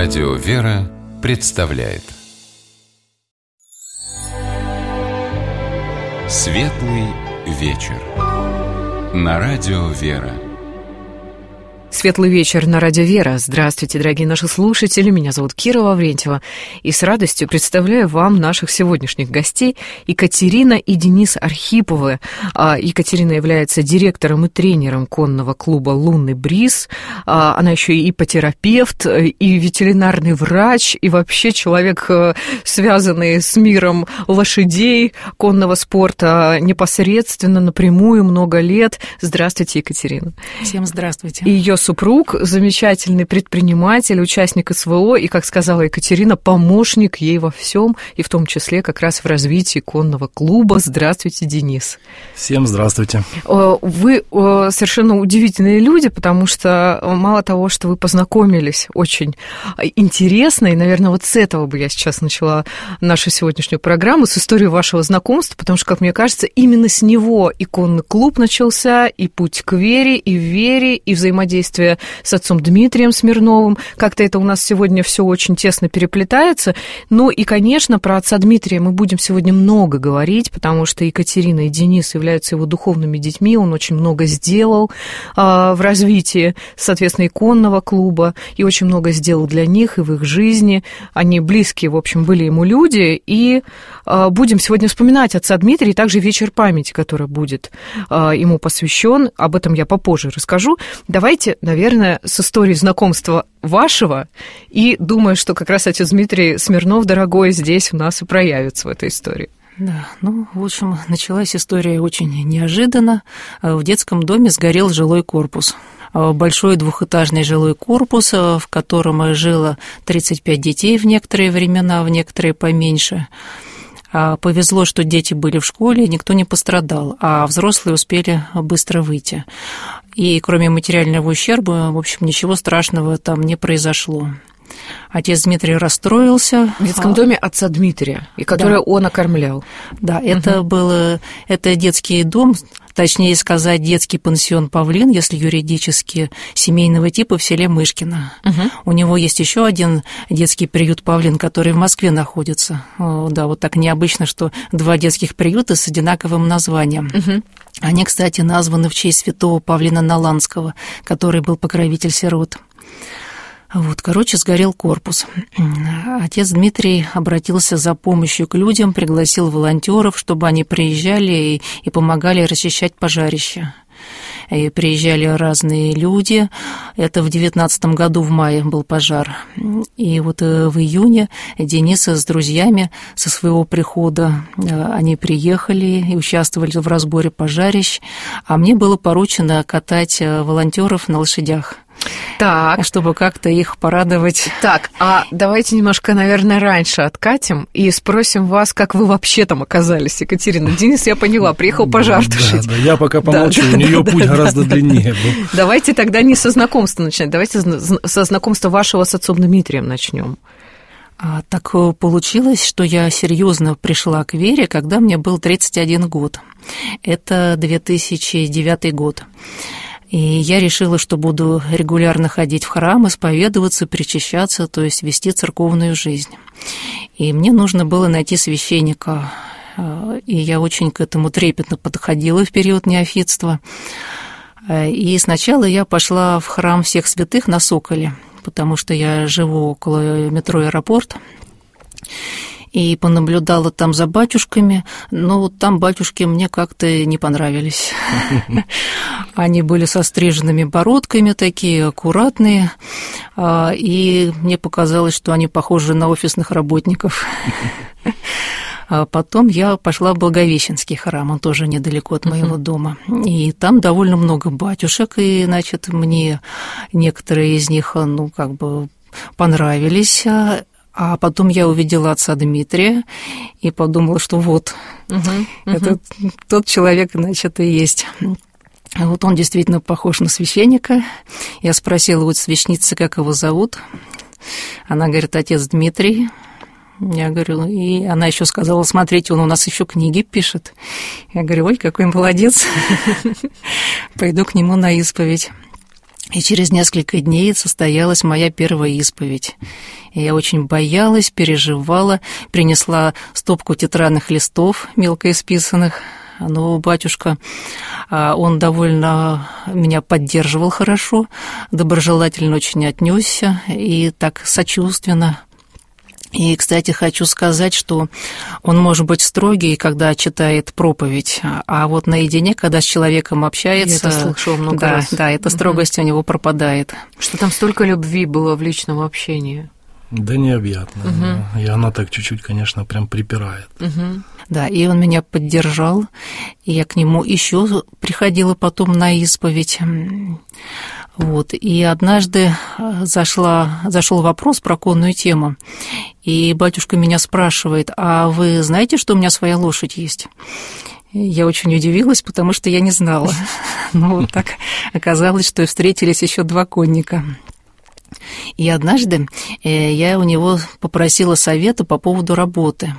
Радио «Вера» представляет Светлый вечер на Радио «Вера». Светлый вечер на Радио «Вера». Здравствуйте, дорогие наши слушатели. Меня зовут Кира Лаврентьева. И с радостью представляю вам наших сегодняшних гостей Екатерина и Денис Архиповы. Екатерина является директором и тренером конного клуба «Лунный бриз». Она еще и ипотерапевт, и ветеринарный врач, и вообще человек, связанный с миром лошадей, конного спорта непосредственно, напрямую, много лет. Здравствуйте, Екатерина. Всем здравствуйте. И ее супруг, замечательный предприниматель, участник СВО, и, как сказала Екатерина, помощник ей во всем, и в том числе как раз в развитии конного клуба. Здравствуйте, Денис. Всем здравствуйте. Вы совершенно удивительные люди, потому что мало того, что вы познакомились очень интересно, и, наверное, вот с этого бы я сейчас начала нашу сегодняшнюю программу, с истории вашего знакомства, потому что, как мне кажется, именно с него и конный клуб начался, и путь к вере, и взаимодействие с отцом Дмитрием Смирновым. Как-то это у нас сегодня все очень тесно переплетается. Ну и, конечно, про отца Дмитрия мы будем сегодня много говорить, потому что Екатерина и Денис являются его духовными детьми. Он очень много сделал в развитии, соответственно, и конного клуба, и очень много сделал для них и в их жизни. Они близкие, в общем, были ему люди. И будем сегодня вспоминать отца Дмитрия, и также вечер памяти, который будет ему посвящен. Об этом я попозже расскажу. Давайте, наверное, с истории знакомства вашего, и думаю, что как раз отец Дмитрий Смирнов, дорогой, здесь у нас и проявится в этой истории. Да, в общем, началась история очень неожиданно. В детском доме сгорел жилой корпус. Большой двухэтажный жилой корпус, в котором жило 35 детей в некоторые времена, в некоторые поменьше. Повезло, что дети были в школе, никто не пострадал, а взрослые успели быстро выйти. И кроме материального ущерба, в общем, ничего страшного там не произошло. Отец Дмитрий расстроился. В детском доме отца Дмитрия, и который он окормлял. Да, это детский дом, точнее сказать, детский пансион «Павлин», если юридически, семейного типа в селе Мышкино. У него есть еще один детский приют «Павлин», который в Москве находится. Да, вот так необычно, что два детских приюта с одинаковым названием. Они, кстати, названы в честь святого Павлина Наланского, который был покровитель сирот. Сгорел корпус. Отец Дмитрий обратился за помощью к людям, пригласил волонтеров, чтобы они приезжали и помогали расчищать пожарище. И приезжали разные люди. Это в 19 году в мае был пожар. И в июне Денис с друзьями со своего прихода, они приехали и участвовали в разборе пожарищ, а мне было поручено катать волонтеров на лошадях. Так. Чтобы как-то их порадовать. Так, а давайте немножко, наверное, раньше откатим и спросим вас, как вы вообще там оказались, Екатерина. Денис, я поняла, приехал пожар тушить. Да, я пока помолчу, у нее путь гораздо длиннее был. Давайте тогда не со знакомства начинать, давайте со знакомства вашего с отцом Дмитрием начнем. Так получилось, что я серьезно пришла к вере, когда мне был 31 год. Это 2009 год. И я решила, что буду регулярно ходить в храм, исповедоваться, причащаться, то есть вести церковную жизнь. И мне нужно было найти священника, и я очень к этому трепетно подходила в период неофитства. И сначала я пошла в храм Всех Святых на Соколе, потому что я живу около метро «Аэропорт», и понаблюдала там за батюшками, но там батюшки мне как-то не понравились. Они были со стриженными бородками, такие аккуратные, и мне показалось, что они похожи на офисных работников. А потом я пошла в Благовещенский храм, он тоже недалеко от моего дома, и там довольно много батюшек, и, мне некоторые из них, понравились. А потом я увидела отца Дмитрия и подумала, что это тот человек, и есть. Он действительно похож на священника. Я спросила у священницы, как его зовут. Она говорит, отец Дмитрий. Я говорю, и она еще сказала, смотрите, он у нас еще книги пишет. Я говорю, ой, какой молодец. Пойду к нему на исповедь. И через несколько дней состоялась моя первая исповедь. И я очень боялась, переживала, принесла стопку тетрадных листов, мелко исписанных. Но батюшка, он довольно меня поддерживал хорошо, доброжелательно очень отнесся и так сочувственно. И, кстати, хочу сказать, что он может быть строгий, когда читает проповедь, а вот наедине, когда с человеком общается... Я это слышала много раз. Да, эта строгость у него пропадает. Что там столько любви было в личном общении. Да необъятно. И она так чуть-чуть, конечно, прям припирает. Да, и он меня поддержал, и я к нему еще приходила потом на исповедь. Вот. И однажды зашел вопрос про конную тему, и батюшка меня спрашивает: а вы знаете, что у меня своя лошадь есть? Я очень удивилась, потому что я не знала. Но вот так оказалось, что встретились еще 2 конника. И однажды я у него попросила совета по поводу работы.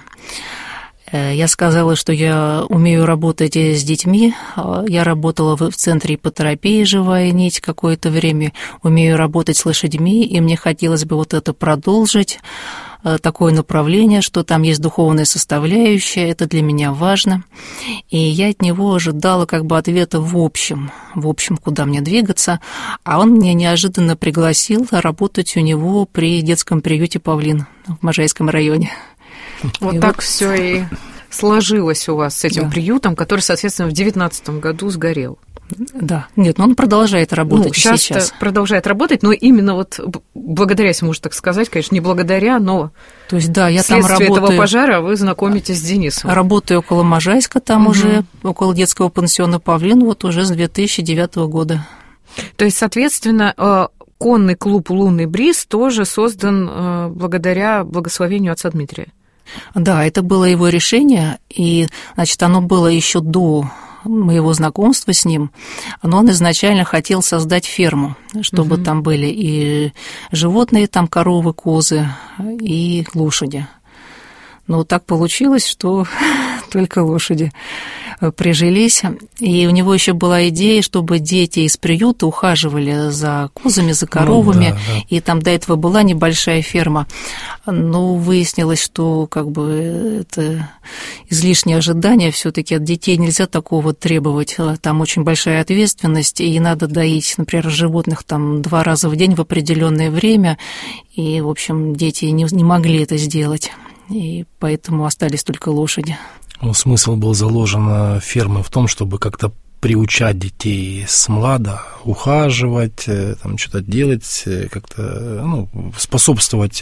Я сказала, что я умею работать с детьми. Я работала в центре иппотерапии «Живая нить» какое-то время, умею работать с лошадьми, и мне хотелось бы вот это продолжить, такое направление, что там есть духовная составляющая, это для меня важно. И я от него ожидала как бы ответа в общем, куда мне двигаться, а он меня неожиданно пригласил работать у него при детском приюте «Павлин» в Можайском районе. Вот и так вот все и сложилось у вас с этим приютом, который, соответственно, в 2019 году сгорел. Да. Нет, но он продолжает работать сейчас. Продолжает работать, но именно вот благодаря, если можно так сказать, конечно, не благодаря, но то есть, да, я там работаю. Вследствие этого пожара вы знакомитесь с Денисом. Работаю около Можайска, там уже около детского пансиона «Павлин», вот уже с 2009 года. То есть, соответственно, конный клуб «Лунный бриз» тоже создан благодаря благословению отца Дмитрия. Да, это было его решение, и, значит, оно было еще до моего знакомства с ним, но он изначально хотел создать ферму, чтобы там были и животные, там коровы, козы, и лошади. Но так получилось, что только лошади прижились. И у него еще была идея, чтобы дети из приюта ухаживали за козами, за коровами. Да. И там до этого была небольшая ферма. Но выяснилось, что как бы это излишнее ожидание. Все-таки от детей нельзя такого требовать. Там очень большая ответственность, и надо доить, например, животных там 2 раза в день в определенное время. И, в общем, дети не могли это сделать. И поэтому остались только лошади. Смысл был заложен фермы в том, чтобы как-то приучать детей с млада, ухаживать, там, что-то делать, как-то способствовать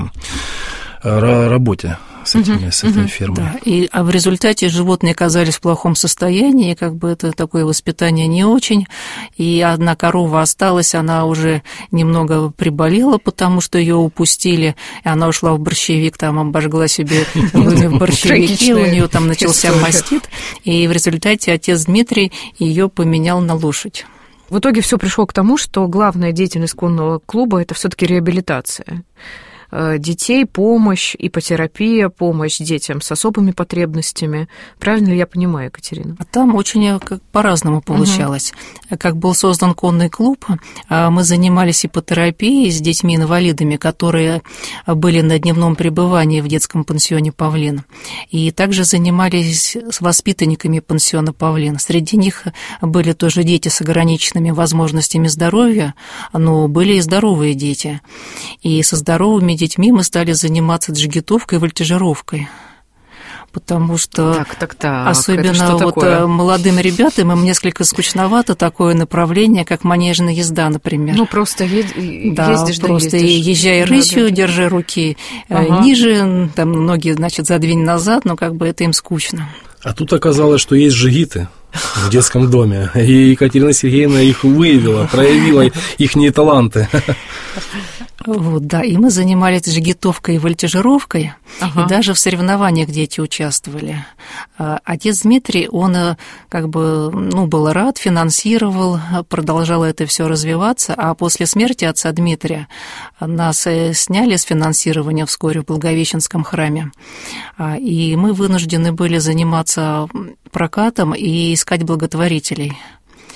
работе с этой фермой. Да. А в результате животные оказались в плохом состоянии, и как бы это такое воспитание не очень. И одна корова осталась, она уже немного приболела, потому что ее упустили, и она ушла в борщевик, там обожгла себе в борщевике, у нее там начался мастит, и в результате отец Дмитрий ее поменял на лошадь. В итоге все пришло к тому, что главная деятельность конного клуба – это все-таки реабилитация детей, помощь, иппотерапия, помощь детям с особыми потребностями. Правильно ли я понимаю, Екатерина? А там очень по-разному получалось. Как был создан конный клуб, мы занимались иппотерапией с детьми-инвалидами, которые были на дневном пребывании в детском пансионе «Павлин». И также занимались с воспитанниками пансиона «Павлин». Среди них были тоже дети с ограниченными возможностями здоровья, но были и здоровые дети. И со здоровыми детьми мы стали заниматься джигитовкой и вольтежировкой. Потому что особенно вот молодым ребятам им несколько скучновато такое направление, как манежная езда, например. Ну, просто ездишь, просто езжай рысью, держи руки ниже, там ноги, значит, задвинь назад, но как бы это им скучно. А тут оказалось, что есть джигиты в детском доме, и Екатерина Сергеевна их выявила, проявила ихние таланты. Вот, да, и мы занимались джигитовкой и вольтежировкой, и даже в соревнованиях дети участвовали. Отец Дмитрий, он как бы, был рад, финансировал, продолжало это все развиваться, а после смерти отца Дмитрия нас сняли с финансирования вскоре в Благовещенском храме, и мы вынуждены были заниматься прокатом и искать благотворителей.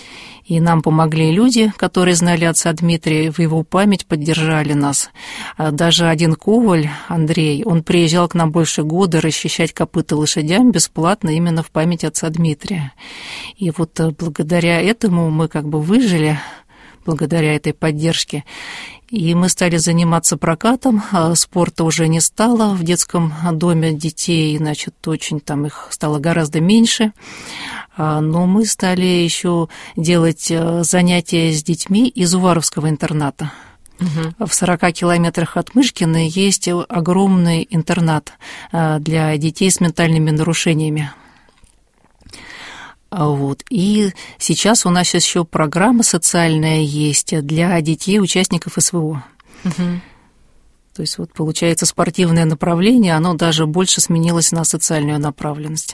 И нам помогли люди, которые знали отца Дмитрия, в его память поддержали нас. Даже один коваль, Андрей, он приезжал к нам больше года расчищать копыта лошадям бесплатно именно в память отца Дмитрия. И вот благодаря этому мы как бы выжили, благодаря этой поддержке. И мы стали заниматься прокатом, спорта уже не стало в детском доме детей, значит, очень там их стало гораздо меньше, но мы стали еще делать занятия с детьми из Уваровского интерната. Угу. В 40 километрах от Мышкина есть огромный интернат для детей с ментальными нарушениями. Вот. И сейчас у нас еще программа социальная есть для детей, участников СВО. Угу. То есть вот получается спортивное направление, оно даже больше сменилось на социальную направленность.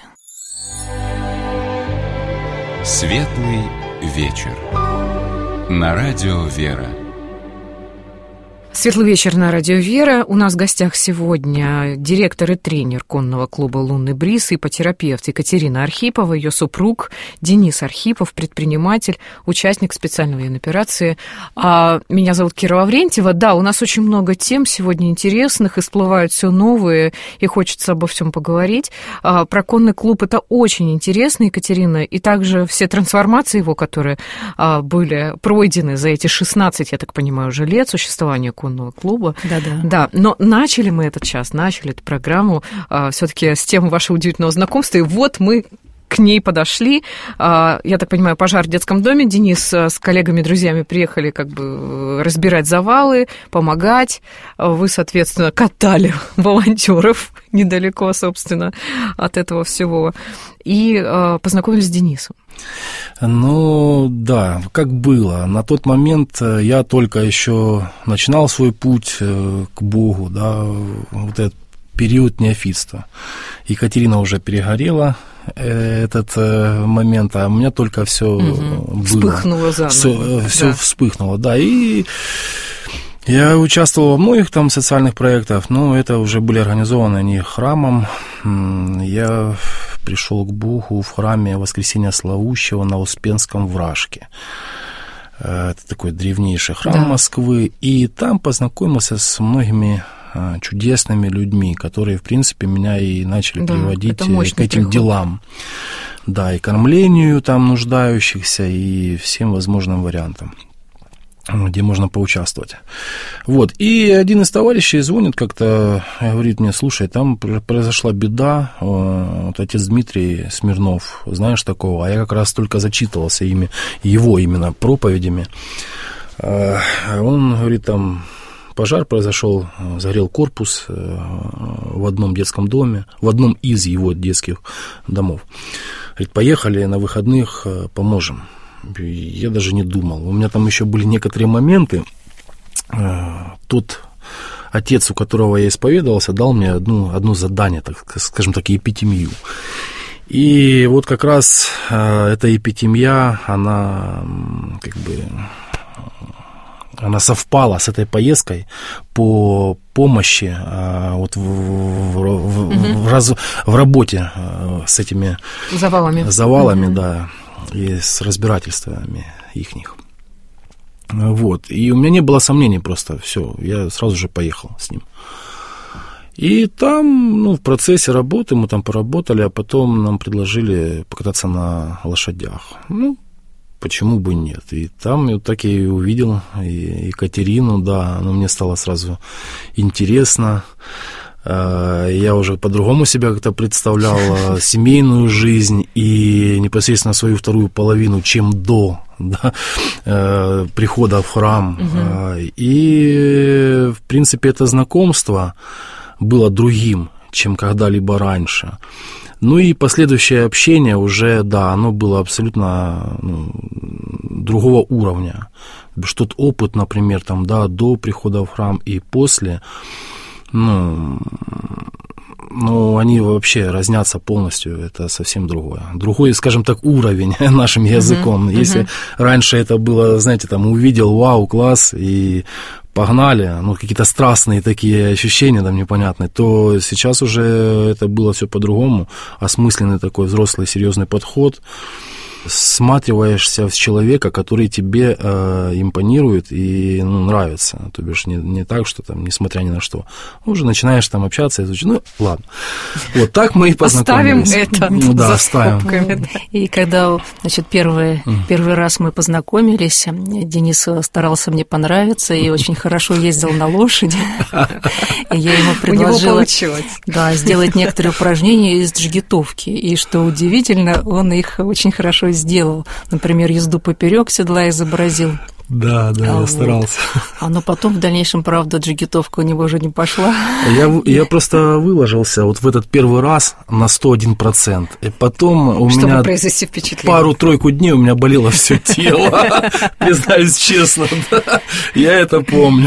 Светлый вечер. На радио «Вера». Светлый вечер на радио «Вера». У нас в гостях сегодня директор и тренер конного клуба «Лунный бриз», ипотерапевт Екатерина Архипова, ее супруг Денис Архипов, предприниматель, участник специальной военной операции. Меня зовут Кира Лаврентьева. Да, у нас очень много тем сегодня интересных, и всплывают все новые, и хочется обо всем поговорить. Про конный клуб это очень интересно, Екатерина, и также все трансформации его, которые были пройдены за эти 16, я так понимаю, уже лет существования конного клуба. Да, но начали мы этот час, начали эту программу все-таки с темы вашего удивительного знакомства, и вот мы к ней подошли. Я так понимаю, пожар в детском доме. Денис с коллегами, друзьями приехали как бы разбирать завалы, помогать. Вы, соответственно, катали волонтеров недалеко, собственно, от этого всего. И познакомились с Денисом. Ну, да, как было. На тот момент я только еще начинал свой путь к Богу, да, вот этот период неофитства. Екатерина уже перегорела этот момент, а у меня только все было. Вспыхнуло заново. Все вспыхнуло, да. И я участвовал во многих там социальных проектах, но это уже были организованы не храмом. Я пришел к Богу в храме Воскресения Славущего на Успенском Вражке. Это такой древнейший храм Москвы. И там познакомился с многими чудесными людьми, которые, в принципе, меня и начали приводить к этим делам. Да, и кормлению там нуждающихся, и всем возможным вариантам, где можно поучаствовать. Вот, и один из товарищей звонит как-то, говорит мне: слушай, там произошла беда, вот отец Дмитрий Смирнов, знаешь такого? А я как раз только зачитывался его именно проповедями. Он говорит, там пожар произошел, сгорел корпус в одном детском доме, в одном из его детских домов. Говорит, поехали на выходных, поможем. Я даже не думал. У меня там еще были некоторые моменты. Тот отец, у которого я исповедовался, дал мне одно задание, так скажем так, епитемию. И вот как раз эта епитемия, она как бы... Она совпала с этой поездкой по помощи вот в работе с этими завалами, да, и с разбирательствами ихних. Вот. И у меня не было сомнений просто, все, я сразу же поехал с ним. И там, в процессе работы мы там поработали, а потом нам предложили покататься на лошадях. Почему бы нет? И там вот так я и увидел и Екатерину, да, но мне стало сразу интересно. Я уже по-другому себя как-то представлял семейную жизнь и непосредственно свою вторую половину, чем до прихода в храм. И, в принципе, это знакомство было другим, чем когда-либо раньше. Ну и последующее общение уже, да, оно было абсолютно другого уровня. Что тот опыт, например, там, да, до прихода в храм и после, они вообще разнятся полностью, это совсем другое. Другой, скажем так, уровень нашим языком. Если раньше это было, знаете, там, увидел, вау, класс, и погнали, какие-то страстные такие ощущения там непонятные, то сейчас уже это было все по-другому, осмысленный такой взрослый, серьезный подход. всматриваешься в человека, который тебе импонирует и нравится. То бишь не так, что там, несмотря ни на что, уже начинаешь там общаться, изучать. Ну, ладно. Вот так мы и познакомились. Оставим это. Да, оставим. И когда, значит, первый раз мы познакомились, Денис старался мне понравиться и очень хорошо ездил на лошади. И я ему предложила сделать некоторые упражнения из джигитовки. И что удивительно, он их очень хорошо сделал. Например, езду поперек седла изобразил. Да, я старался. Но потом в дальнейшем, правда, джигитовка у него уже не пошла. Я просто выложился вот в этот первый раз на 101%. И потом у меня произвести впечатление. Пару-тройку дней у меня болело все тело. Признаюсь честно, я это помню.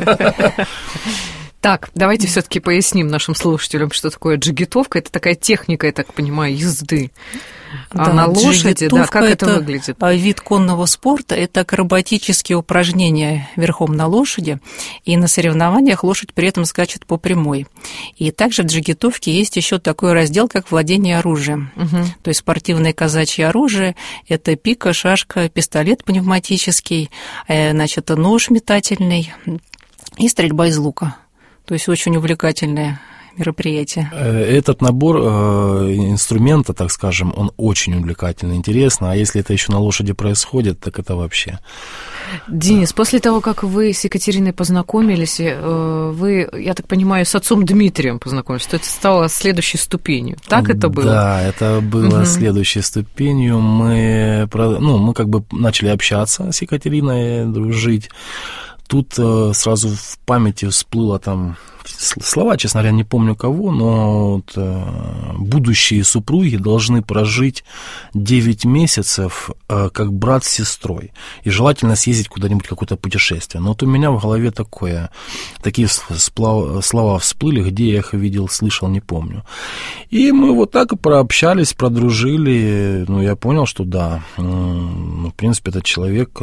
Так, давайте все-таки поясним нашим слушателям, что такое джигитовка. Это такая техника, я так понимаю, езды. Да, на лошади, как это выглядит? Вид конного спорта – это акробатические упражнения верхом на лошади, и на соревнованиях лошадь при этом скачет по прямой. И также в джигитовке есть еще такой раздел, как владение оружием. То есть спортивное казачье оружие – это пика, шашка, пистолет пневматический, значит, нож метательный и стрельба из лука. То есть очень увлекательное мероприятие. Этот набор инструмента, так скажем, он очень увлекательный, интересно. А если это еще на лошади происходит, так это вообще. Денис, после того, как вы с Екатериной познакомились, вы, я так понимаю, с отцом Дмитрием познакомились, то это стало следующей ступенью. Так это было? Да, это было следующей ступенью. Мы как бы начали общаться с Екатериной, дружить. Тут сразу в памяти всплыло там слова, честно говоря, не помню кого, но вот, будущие супруги должны прожить 9 месяцев как брат с сестрой, и желательно съездить куда-нибудь, какое-то путешествие. Но вот у меня в голове такие слова всплыли, где я их видел, слышал, не помню. И мы вот так и прообщались, продружили, я понял, что да, в принципе, это человек,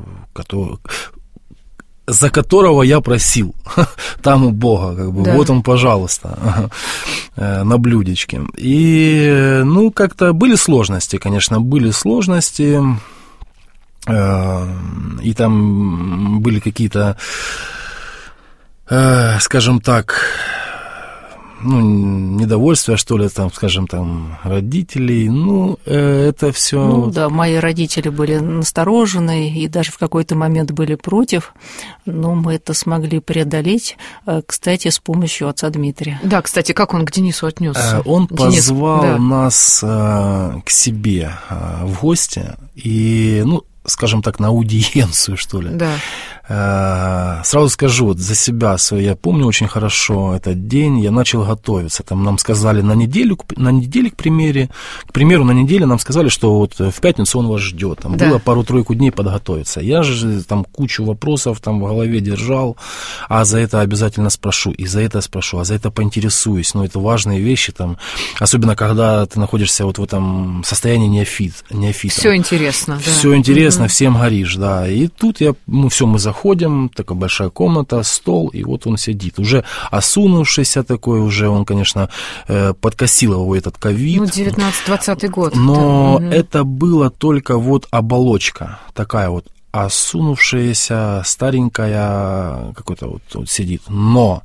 за которого я просил, там у Бога, как бы, да. Вот он, пожалуйста, на блюдечке. И, как-то были сложности, конечно, и там были какие-то, скажем так, недовольствия, что ли, там, скажем, там, родителей, это все. Да, мои родители были насторожены и даже в какой-то момент были против, но мы это смогли преодолеть, кстати, с помощью отца Дмитрия. Да, кстати, как он к Денису отнесся? Он позвал нас к себе в гости и, скажем так, на аудиенцию, что ли. Да. Сразу скажу, вот за себя я помню очень хорошо этот день, я начал готовиться. Там нам сказали на неделю, к примеру, на неделю нам сказали, что вот в пятницу он вас ждет. Там было пару-тройку дней подготовиться. Я же там кучу вопросов там в голове держал, а за это обязательно спрошу, и за это спрошу, а за это поинтересуюсь. Это важные вещи, там, особенно когда ты находишься вот в этом состоянии неофита. Все интересно, да. Все интересно, всем горишь, да. И тут мы заходим, такая большая комната, стол, и вот он сидит. Уже осунувшийся такой, уже он, конечно, подкосил его этот ковид. 19-20 год. Но это было только вот оболочка, такая вот осунувшаяся, старенькая, какой-то вот сидит. Но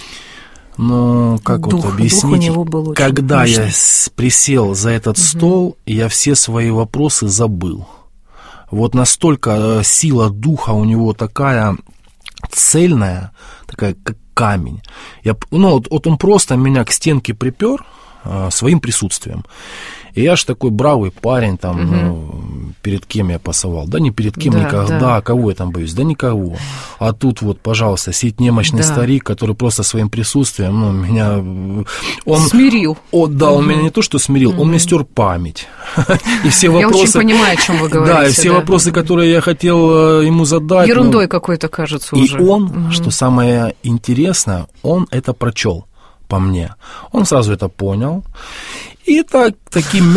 как вот объяснить, дух у него был когда мощный. Я присел за этот стол, я все свои вопросы забыл. Вот настолько сила духа у него такая цельная, такая как камень. Вот он просто меня к стенке припер своим присутствием. И я ж такой бравый парень, там, перед кем я пасовал? Да не перед кем никогда, да. Кого я там боюсь? Да никого. А тут вот, пожалуйста, сидит немощный старик, который просто своим присутствием, меня... Он смирил. Он меня не то что смирил, он мне стер память. И все вопросы... Я очень понимаю, о чем вы говорите. Да, и все вопросы, которые я хотел ему задать... Ерундой какой-то, кажется, уже. И он, что самое интересное, он это прочел по мне. Он сразу это понял. И таким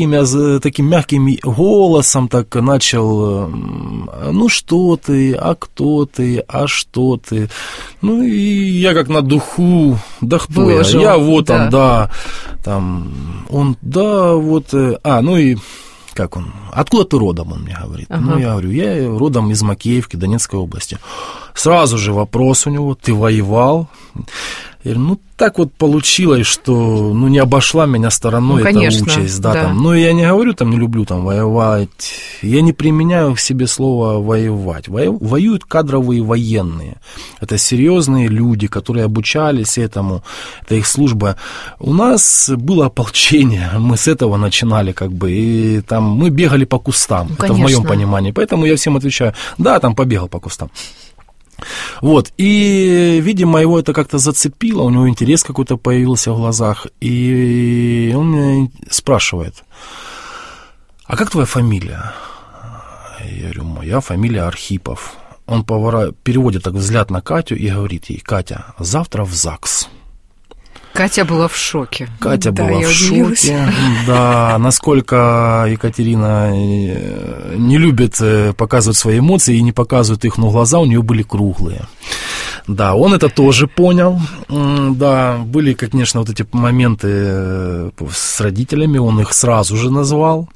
мягким голосом так начал, что ты, а кто ты, а что ты. И я как на духу, да кто я вот он, да, там, он, да, вот, и как он, откуда ты родом, он мне говорит. Ну, я говорю, я родом из Макеевки, Донецкой области. Сразу же вопрос у него, ты воевал? Я говорю, ну, так вот получилось, что, ну, не обошла меня стороной эта участь, да, там. Ну, я не говорю, там, не люблю, там, воевать. Я не применяю к себе слово воевать. Воюют кадровые военные. Это серьезные люди, которые обучались этому. Это их служба. У нас было ополчение, мы с этого начинали, как бы, и там мы бегали по кустам. Ну, это в моем понимании. Поэтому я всем отвечаю, да, там побегал по кустам. Вот, и, видимо, его это как-то зацепило, у него интерес какой-то появился в глазах, и он меня спрашивает, а как твоя фамилия? Я говорю, моя фамилия Архипов. Он переводит так взгляд на Катю и говорит ей, Катя, завтра в ЗАГС. Катя была в шоке. Катя была в шоке. Да, насколько Екатерина не любит показывать свои эмоции и не показывает их, но глаза у нее были круглые. Да, он это тоже понял. Да, были, конечно, вот эти моменты с родителями, он их сразу же назвал.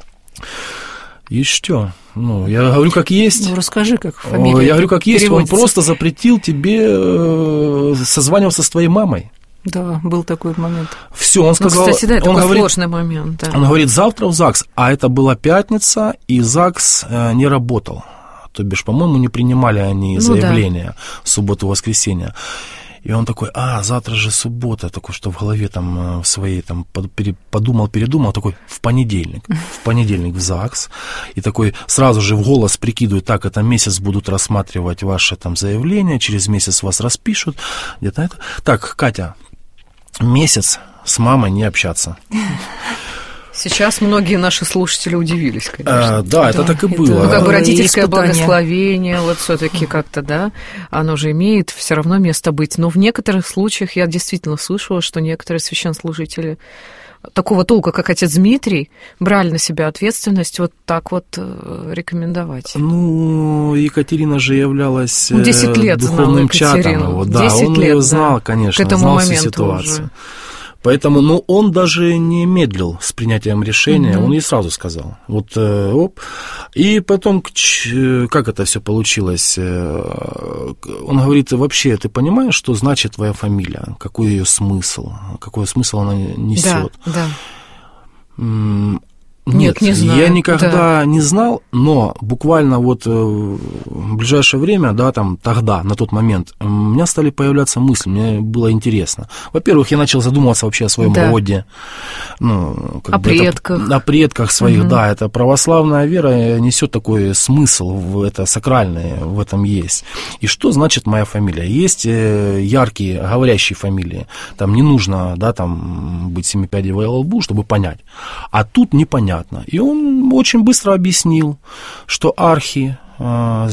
И что? Ну, я говорю, как есть. Ну, расскажи, как фамилия. Я говорю, как есть. Он просто запретил тебе созваниваться с твоей мамой. Да, был такой момент. Все, он сказал... Ну, кстати, да, это такой сложный момент. Да. Он говорит, завтра в ЗАГС, а это была пятница, и ЗАГС не работал. То бишь, по-моему, не принимали они заявления в субботу-воскресенье. И он такой, завтра же суббота, такой, что в голове там в своей там подумал, такой, в понедельник в ЗАГС, и такой сразу же в голос прикидывает, так, это месяц будут рассматривать ваше там заявление, через месяц вас распишут, где-то это. Так, Катя, месяц с мамой не общаться. Сейчас многие наши слушатели удивились, конечно. Да, это так и было. Ну, как бы родительское благословение, вот все-таки как-то, да, оно же имеет все равно место быть. Но в некоторых случаях я действительно слышала, что некоторые священнослужители такого толка, как отец Дмитрий, брали на себя ответственность вот так вот рекомендовать. Ну, Екатерина же являлась 10 лет духовным чатом. Да, он ее знал, конечно, к этому знал моменту всю ситуацию. уже. Поэтому, ну, он даже не медлил с принятием решения, он ей сразу сказал. Вот, И потом, как это все получилось? Он говорит, вообще, ты понимаешь, что значит твоя фамилия? Какой ее смысл? Какой смысл она несет? Да. Нет, не знаю. Я никогда не знал, но буквально вот в ближайшее время, да, там, тогда, на тот момент, у меня стали появляться мысли, мне было интересно. Во-первых, я начал задумываться вообще о своем роде. Ну, о предках. О предках своих, да, это православная вера несет такой смысл, это сакральное, в этом есть. И что значит моя фамилия? Есть яркие, говорящие фамилии, там не нужно, да, там, быть семипядей во лбу, чтобы понять. А тут непонятно. И он очень быстро объяснил, что архи с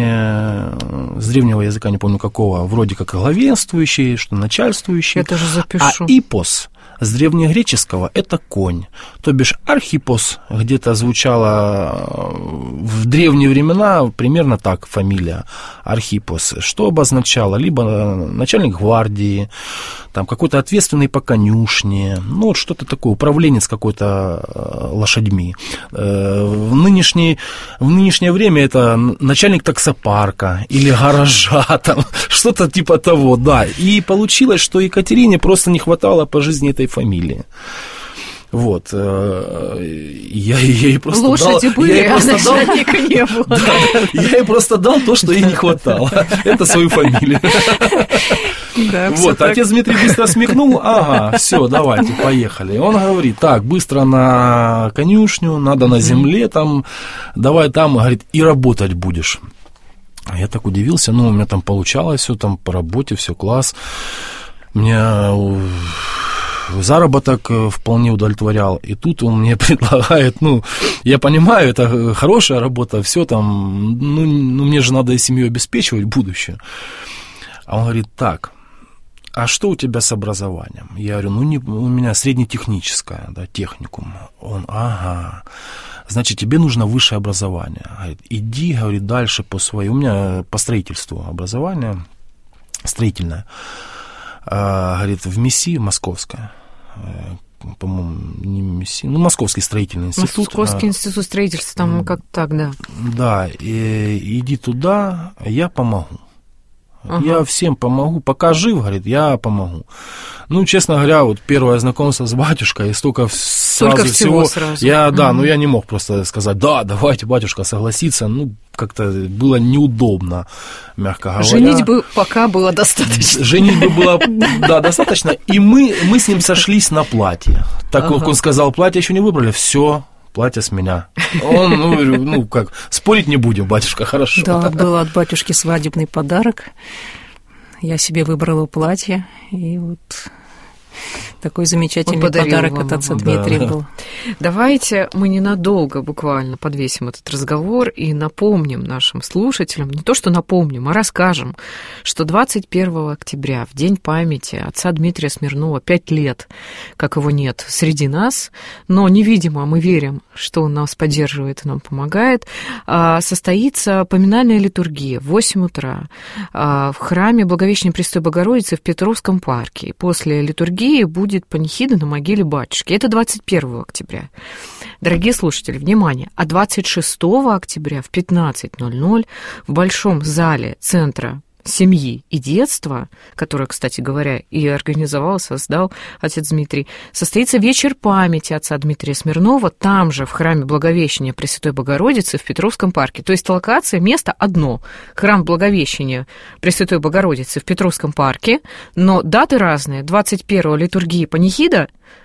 древнего языка, не помню какого, вроде как главенствующий, что начальствующий. Я тоже запишу. А ипос с древнегреческого это конь. То бишь архипос где-то звучало в древние времена примерно так фамилия Архипос, что обозначало либо начальник гвардии, там какой-то ответственный по конюшне, ну вот что-то такое, управленец какой-то лошадьми. В нынешнее время это начальник таксопарка или гаража, там, что-то типа того, да. И получилось, что Екатерине просто не хватало по жизни этой фамилии. Вот. Я ей просто лошади дал... были, а начальника не было. Да, я ей просто дал то, что ей не хватало. Это свою фамилию. Да, вот, отец Дмитрий быстро смекнул, ага, все, давайте, поехали. Он говорит, так, быстро на конюшню, надо на земле, там, давай там, говорит, и работать будешь. А я так удивился, ну, у меня там получалось все, там, по работе, все класс. Меня заработок вполне удовлетворял, и тут он мне предлагает, ну, я понимаю, это хорошая работа, все там, ну мне же надо и семью обеспечивать, будущее. А он говорит, так, а что у тебя с образованием? Я говорю, ну, у меня среднетехническое, да, техникум. Он, ага, значит, тебе нужно высшее образование. Говорит, иди, говорит, дальше по своей, у меня по строительству образование, строительное. Говорит, в МИСИ московское. по-моему, не МИСИН, Московский строительный институт. Московский институт строительства, там как так, да. Да, иди туда, я помогу. Я всем помогу, пока жив, говорит, я помогу. Ну, честно говоря, вот первое знакомство с батюшкой, и столько всего. Сразу. Я не мог просто сказать, да, давайте, батюшка, согласиться. Ну, как-то было неудобно, мягко говоря. Женитьбы пока было достаточно. Женитьбы было, да, достаточно. И мы с ним сошлись на платье. Так как он сказал, платье еще не выбрали, все. Платье с меня. Он, спорить не будем, батюшка, хорошо. Да, был от батюшки свадебный подарок. Я себе выбрала платье, и вот такой замечательный подарок от отца Дмитрия был. Давайте мы ненадолго буквально подвесим этот разговор и напомним нашим слушателям, не то что напомним, а расскажем, что 21 октября, в день памяти отца Дмитрия Смирнова, 5 лет, как его нет среди нас, но невидимо мы верим, что он нас поддерживает и нам помогает, состоится поминальная литургия в 8 утра в храме Благовещения Пресвятой Богородицы в Петровском парке. И после литургии будет панихида на могиле батюшки. Это 21 октября. Дорогие слушатели, внимание, а 26 октября в 15:00 в Большом зале Центра семьи и детства, который, кстати говоря, и организовал, создал отец Дмитрий, состоится вечер памяти отца Дмитрия Смирнова там же, в храме Благовещения Пресвятой Богородицы в Петровском парке. То есть локация, место одно. Храм Благовещения Пресвятой Богородицы в Петровском парке, но даты разные. 21-го литургия панихида,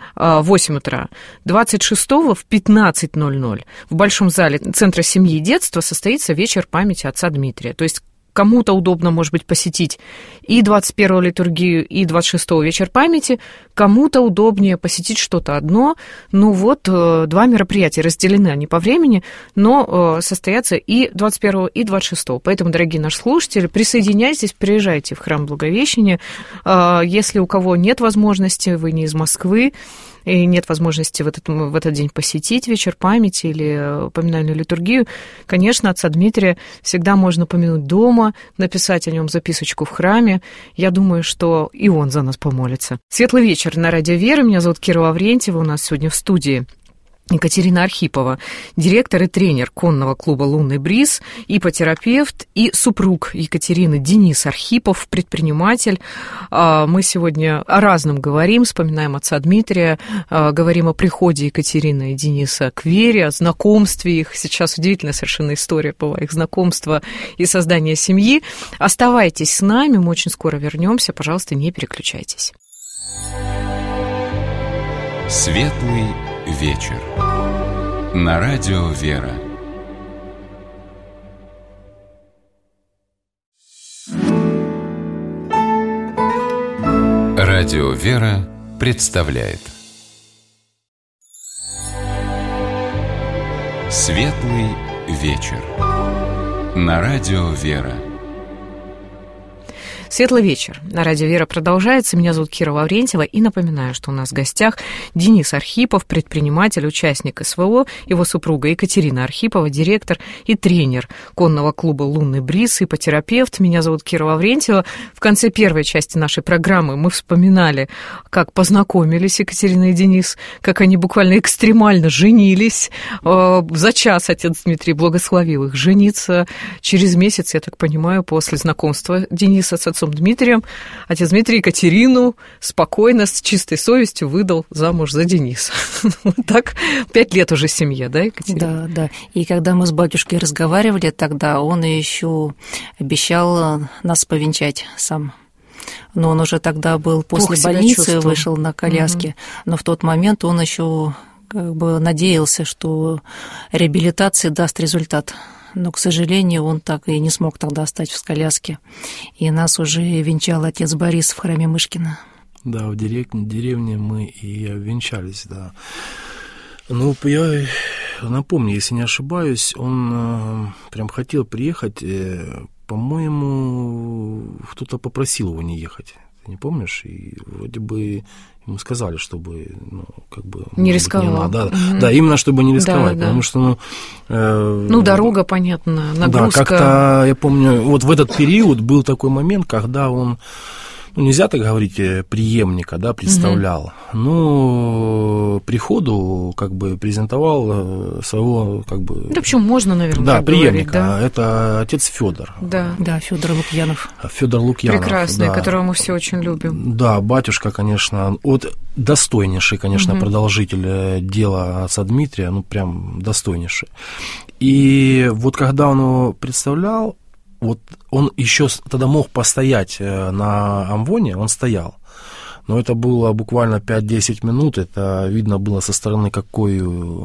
8 утра, 26-го в 15:00 в Большом зале Центра семьи и детства состоится вечер памяти отца Дмитрия. То есть кому-то удобно, может быть, посетить и 21-го литургию, и 26-го вечер памяти, кому-то удобнее посетить что-то одно. Ну вот, два мероприятия разделены они по времени, но состоятся и 21-го, и 26-го. Поэтому, дорогие наши слушатели, присоединяйтесь, приезжайте в храм Благовещения. Если у кого нет возможности, вы не из Москвы, и нет возможности в этот день посетить вечер памяти или поминальную литургию, конечно, отца Дмитрия всегда можно помянуть дома, написать о нем записочку в храме. Я думаю, что и он за нас помолится. Светлый вечер на Радио Вера. Меня зовут Кира Лаврентьева. У нас сегодня в студии Екатерина Архипова, директор и тренер конного клуба «Лунный бриз», ипотерапевт, и супруг Екатерины Денис Архипов, предприниматель. Мы сегодня о разном говорим, вспоминаем отца Дмитрия, говорим о приходе Екатерины и Дениса к вере, о знакомстве их. Сейчас удивительная совершенно история была их знакомства и создания семьи. Оставайтесь с нами, мы очень скоро вернемся. Пожалуйста, не переключайтесь. Светлый вечер. На Радио Вера. Радио Вера представляет Светлый вечер. На Радио Вера. Светлый вечер. На Радио Вера продолжается. Меня зовут Кира Лаврентьева. И напоминаю, что у нас в гостях Денис Архипов, предприниматель, участник СВО, его супруга Екатерина Архипова, директор и тренер конного клуба «Лунный бриз», ипотерапевт. Меня зовут Кира Лаврентьева. В конце первой части нашей программы мы вспоминали, как познакомились Екатерина и Денис, как они буквально экстремально женились. За час отец Дмитрий благословил их жениться. Через месяц, я так понимаю, после знакомства Дениса с отцом Дмитрием, отец Дмитрий Екатерину спокойно, с чистой совестью выдал замуж за Дениса. Вот так 5 лет уже семья, да, Екатерина? Да. И когда мы с батюшкой разговаривали тогда, он еще обещал нас повенчать сам. Но он уже тогда был после больницы, вышел на коляске. Но в тот момент он еще надеялся, что реабилитация даст результат. Но, к сожалению, он так и не смог тогда остаться в коляске. И нас уже венчал отец Борис в храме Мышкина. Да, в деревне мы и венчались, да. Ну, я напомню, если не ошибаюсь, он прям хотел приехать, по-моему, кто-то попросил его не ехать. Ты не помнишь? И вроде бы ему сказали, чтобы, не рисковал. Не надо. Да, именно чтобы не рисковать, потому что, дорога, понятно, нагрузка. Да, как-то, я помню, вот в этот период был такой момент, когда он нельзя так говорить, преемника, да, представлял, но приходу как бы презентовал своего как бы... Да почему можно, наверное, да, так преемника, говорить, да? Это отец Федор. Да, Федор Лукьянов. Федор Лукьянов. Прекрасный, да. которого мы все очень любим. Да, батюшка, конечно, достойнейший, конечно, продолжитель дела отца Дмитрия, ну, прям достойнейший. И вот когда он его представлял, вот он еще тогда мог постоять на амвоне, он стоял. Но это было буквально 5-10 минут, это видно было со стороны, какое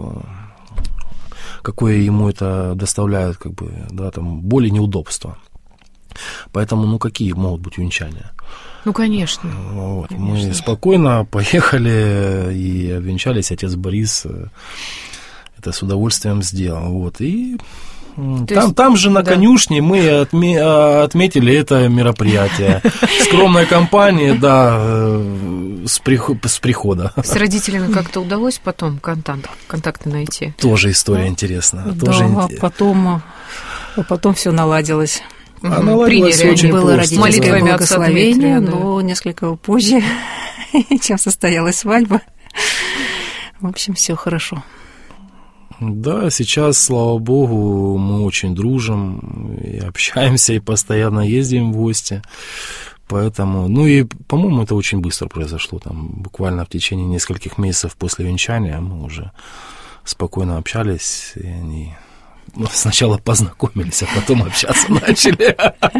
ему это доставляет, как бы, да, там, боль и неудобства. Поэтому, ну, какие могут быть увенчания? Ну, конечно. Вот. Конечно. Мы спокойно поехали и обвенчались, отец Борис это с удовольствием сделал. Вот. И там же на конюшне мы отметили это мероприятие. Скромной компании, да, с прихода. С родителями как-то удалось потом контакты найти? Тоже история интересная. Да, потом все наладилось. Наладилось очень было просто. родительское благословение, но несколько позже, чем состоялась свадьба. В общем, все хорошо. Да, сейчас, слава богу, мы очень дружим, и общаемся, и постоянно ездим в гости. Поэтому, ну и, по-моему, это очень быстро произошло. Там буквально в течение нескольких месяцев после венчания мы уже спокойно общались, и они сначала познакомились, а потом общаться начали.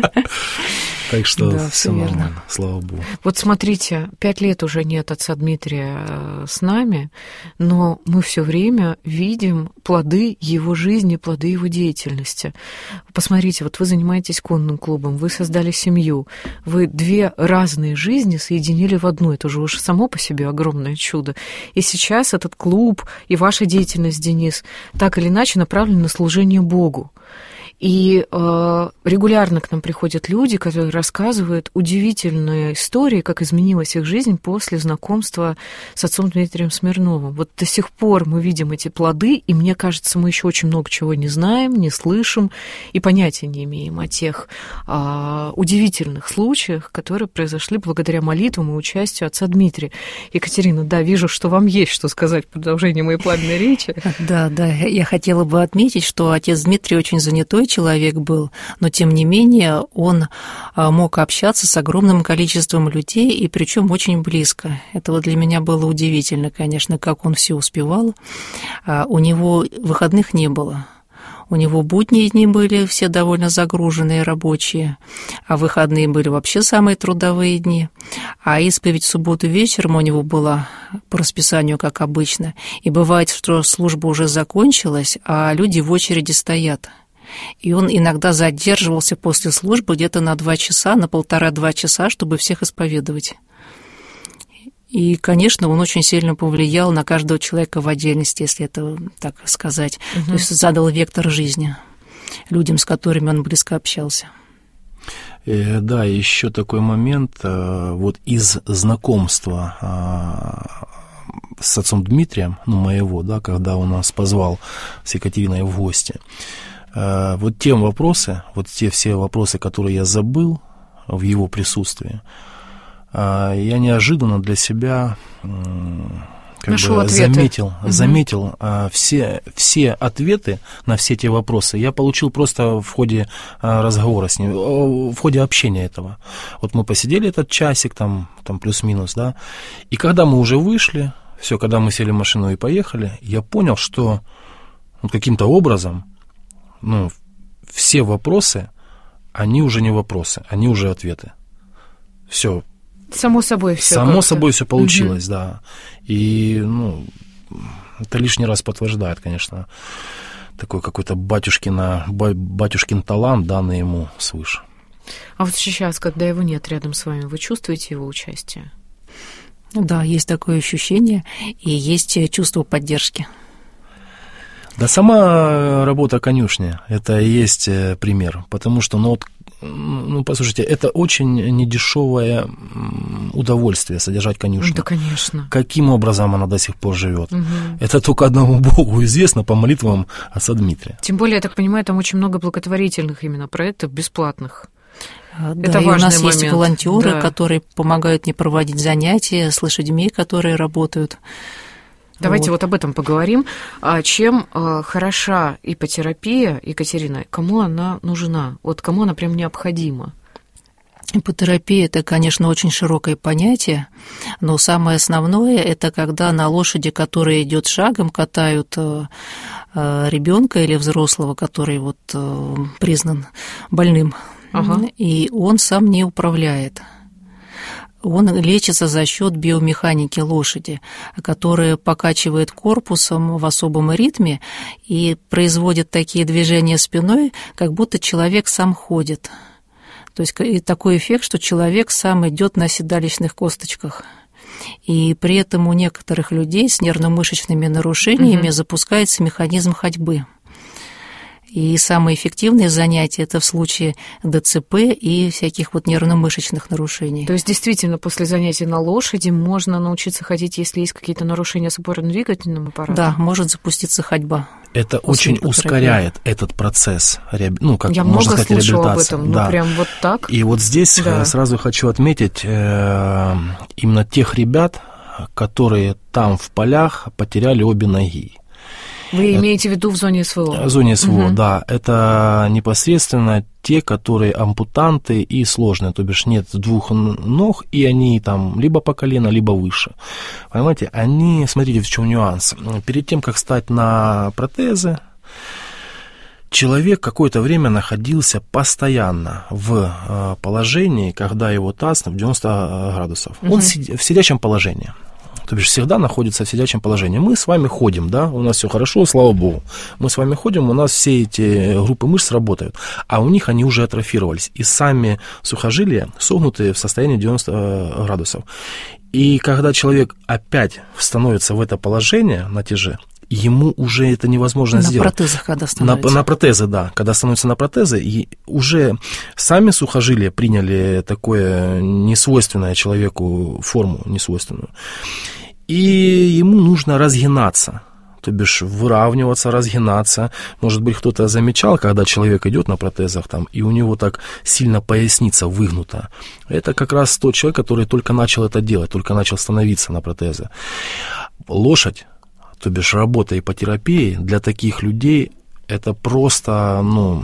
Так что да, все нормально, слава богу. Вот смотрите, 5 лет уже нет отца Дмитрия с нами, но мы все время видим плоды его жизни, плоды его деятельности. Посмотрите, вот вы занимаетесь конным клубом, вы создали семью, вы 2 разные жизни соединили в одну. Это уже само по себе огромное чудо. И сейчас этот клуб и ваша деятельность, Денис, так или иначе направлены на служение Богу. И регулярно к нам приходят люди, которые рассказывают удивительные истории, как изменилась их жизнь после знакомства с отцом Дмитрием Смирновым. Вот до сих пор мы видим эти плоды, и мне кажется, мы еще очень много чего не знаем, не слышим и понятия не имеем о тех удивительных случаях, которые произошли благодаря молитвам и участию отца Дмитрия. Екатерина, да, вижу, что вам есть что сказать в продолжении моей пламенной речи. Да, я хотела бы отметить, что отец Дмитрий очень занятой человек был, но тем не менее он мог общаться с огромным количеством людей, и причем очень близко. Это вот для меня было удивительно, конечно, как он все успевал. У него выходных не было. У него будние дни были все довольно загруженные, рабочие, а выходные были вообще самые трудовые дни. А исповедь в субботу вечером у него была по расписанию, как обычно. И бывает, что служба уже закончилась, а люди в очереди стоят. И он иногда задерживался после службы где-то на 2 часа, на 1,5-2 часа, чтобы всех исповедовать. И, конечно, он очень сильно повлиял на каждого человека в отдельности, если это так сказать. То есть задал вектор жизни людям, с которыми он близко общался. Да, еще такой момент. Вот из знакомства с отцом Дмитрием, ну, моего, да, когда он нас позвал с Екатериной в гости, вот те все вопросы, которые я забыл в его присутствии, я неожиданно для себя заметил все ответы на все те вопросы я получил просто в ходе разговора с ним, в ходе общения этого. Вот мы посидели этот часик, там плюс-минус, да, и когда мы уже вышли, когда мы сели в машину и поехали, я понял, что каким-то образом все вопросы, они уже не вопросы, они уже ответы. Все. Само собой все. Само собой все получилось, да. И, это лишний раз подтверждает, конечно, такой какой-то батюшкин талант, данный ему свыше. А вот сейчас, когда его нет рядом с вами, вы чувствуете его участие? Да, есть такое ощущение, и есть чувство поддержки. Да, сама работа конюшни – это и есть пример, потому что, послушайте, это очень недешевое удовольствие содержать конюшню. Да, конечно. Каким образом она до сих пор живет? Это только одному Богу известно по молитвам отца Дмитрия. Тем более, я так понимаю, там очень много благотворительных именно проектов, бесплатных. Да, Это и у нас момент. есть волонтеры, да. которые помогают мне проводить занятия с лошадьми, которые работают. Давайте вот об этом поговорим. Чем хороша ипотерапия, Екатерина? Кому она нужна? Вот кому она прям необходима? Ипотерапия – это, конечно, очень широкое понятие, но самое основное – это когда на лошади, которая идет шагом, катают ребенка или взрослого, который вот признан больным, и он сам не управляет. Он лечится за счет биомеханики лошади, которая покачивает корпусом в особом ритме и производит такие движения спиной, как будто человек сам ходит. То есть и такой эффект, что человек сам идет на седалищных косточках. И при этом у некоторых людей с нервно-мышечными нарушениями запускается механизм ходьбы. И самые эффективные занятия – это в случае ДЦП и всяких вот нервно-мышечных нарушений. То есть, действительно, после занятий на лошади можно научиться ходить, если есть какие-то нарушения с опорно-двигательным аппаратом? Да, может запуститься ходьба. Это очень ускоряет этот процесс, ну, как я можно много сказать, слышала реабилитации. об этом, да. ну, прям вот так. И вот здесь сразу хочу отметить именно тех ребят, которые там в полях потеряли обе ноги. Вы имеете в виду в зоне СВО? В зоне СВО, да. Это непосредственно те, которые ампутанты и сложные, то бишь нет двух ног, и они там либо по колено, либо выше. Понимаете, они, смотрите, в чем нюанс. Перед тем, как стать на протезы, человек какое-то время находился постоянно в положении, когда его таз в 90 градусов. Он в сидячем положении. То бишь всегда находится в сидячем положении. Мы с вами ходим, да, у нас все хорошо, слава богу. Мы с вами ходим, у нас все эти группы мышц работают, а у них они уже атрофировались, и сами сухожилия согнуты в состоянии 90 градусов. И когда человек опять становится в это положение на тяже, ему уже это невозможно сделать. На протезах, когда становится. На протезы, да. Когда становятся на протезы, и уже сами сухожилия приняли такое несвойственное человеку форму, несвойственную. И ему нужно разгинаться, то бишь выравниваться, разгинаться. Может быть, кто-то замечал, когда человек идет на протезах, там, и у него так сильно поясница выгнута. Это как раз тот человек, который только начал это делать, только начал становиться на протезы. Лошадь, то бишь работа ипотерапии, для таких людей это просто, ну,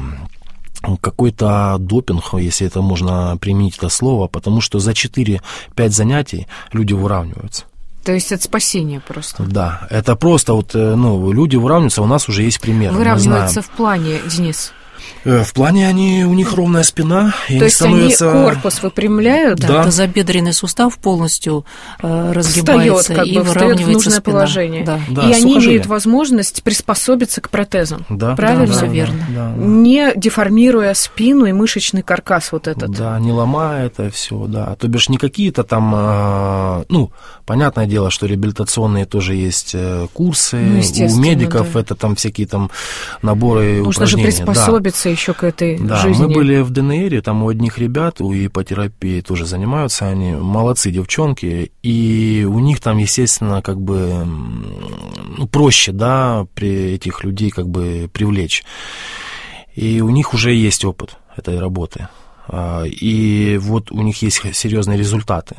какой-то допинг, если это можно применить это слово, потому что за 4-5 занятий люди выравниваются. То есть это спасение просто. Да, это просто вот, ну, люди выравниваются, у нас уже есть пример. Выравниваются в плане, Денис? В плане у них ровная спина, и то есть становятся... они корпус выпрямляют? Да, тазобедренный сустав полностью разгибается, встает, и выравнивается в нужное спина. Положение. Да. И они имеют возможность приспособиться к протезам. Да, правильно? Да, верно. Да. Не деформируя спину и мышечный каркас вот этот. Да, не ломая это все, да. То бишь не какие-то там, ну, понятное дело, что реабилитационные тоже есть курсы, у медиков это там всякие там наборы нужно упражнений. Нужно же приспособиться еще к этой жизни. Мы были в ДНР, там у одних ребят, у ипотерапии тоже занимаются они, молодцы девчонки, и у них там, естественно, как бы, ну, проще, да, при этих людей как бы привлечь. И у них уже есть опыт этой работы, и вот у них есть серьезные результаты.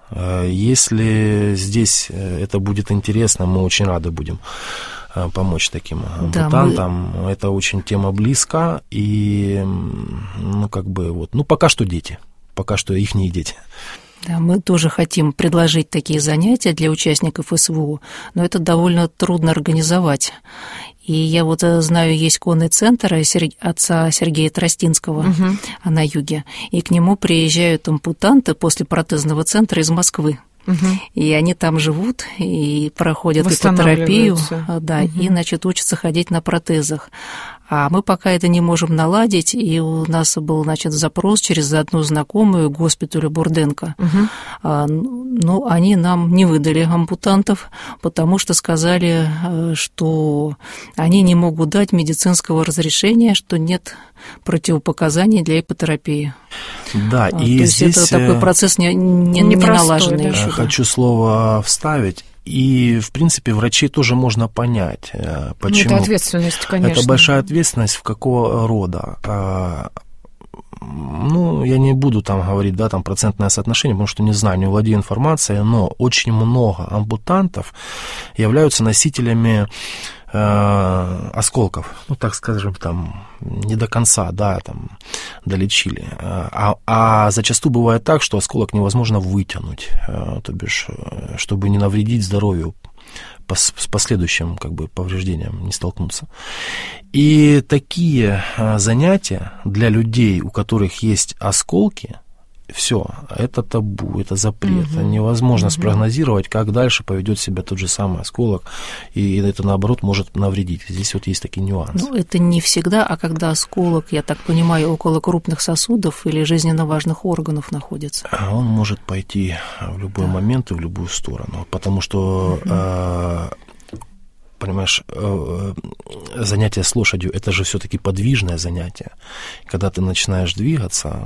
Если здесь это будет интересно, мы очень рады будем помочь таким ампутантам. Да, это очень тема близка, и, ну, как бы, вот, ну, пока что дети, пока что ихние дети. Да, мы тоже хотим предложить такие занятия для участников СВО, но это довольно трудно организовать. И я вот знаю, есть конный центр отца Сергея Тростинского на юге, и к нему приезжают ампутанты после протезного центра из Москвы. И они там живут и проходят ипотерапию, да, и, значит, учатся ходить на протезах. А мы пока это не можем наладить, и у нас был, значит, запрос через одну знакомую к госпиталю Бурденко. Но они нам не выдали ампутантов, потому что сказали, что они не могут дать медицинского разрешения, что нет противопоказаний для ипотерапии. Да, и то здесь есть это такой процесс не налаженный еще. Хочу слово вставить. И, в принципе, врачей тоже можно понять, почему. Ну, это ответственность, конечно. Это большая ответственность в какого рода. ну, я не буду там говорить, да, там процентное соотношение, потому что не знаю, не владею информацией, но очень много ампутантов являются носителями осколков, ну, так скажем, там, не до конца, да, там, долечили. А зачастую бывает так, что осколок невозможно вытянуть, то бишь, чтобы не навредить здоровью, с последующим, как бы, повреждением не столкнуться. И такие занятия для людей, у которых есть осколки, все, это табу, это запрет. Невозможно спрогнозировать, как дальше поведет себя тот же самый осколок, и это, наоборот, может навредить. Здесь вот есть такие нюансы. Ну, это не всегда, а когда осколок, я так понимаю, около крупных сосудов или жизненно важных органов находится. Он может пойти в любой момент и в любую сторону, потому что... Понимаешь, занятие с лошадью – это же все-таки подвижное занятие. Когда ты начинаешь двигаться,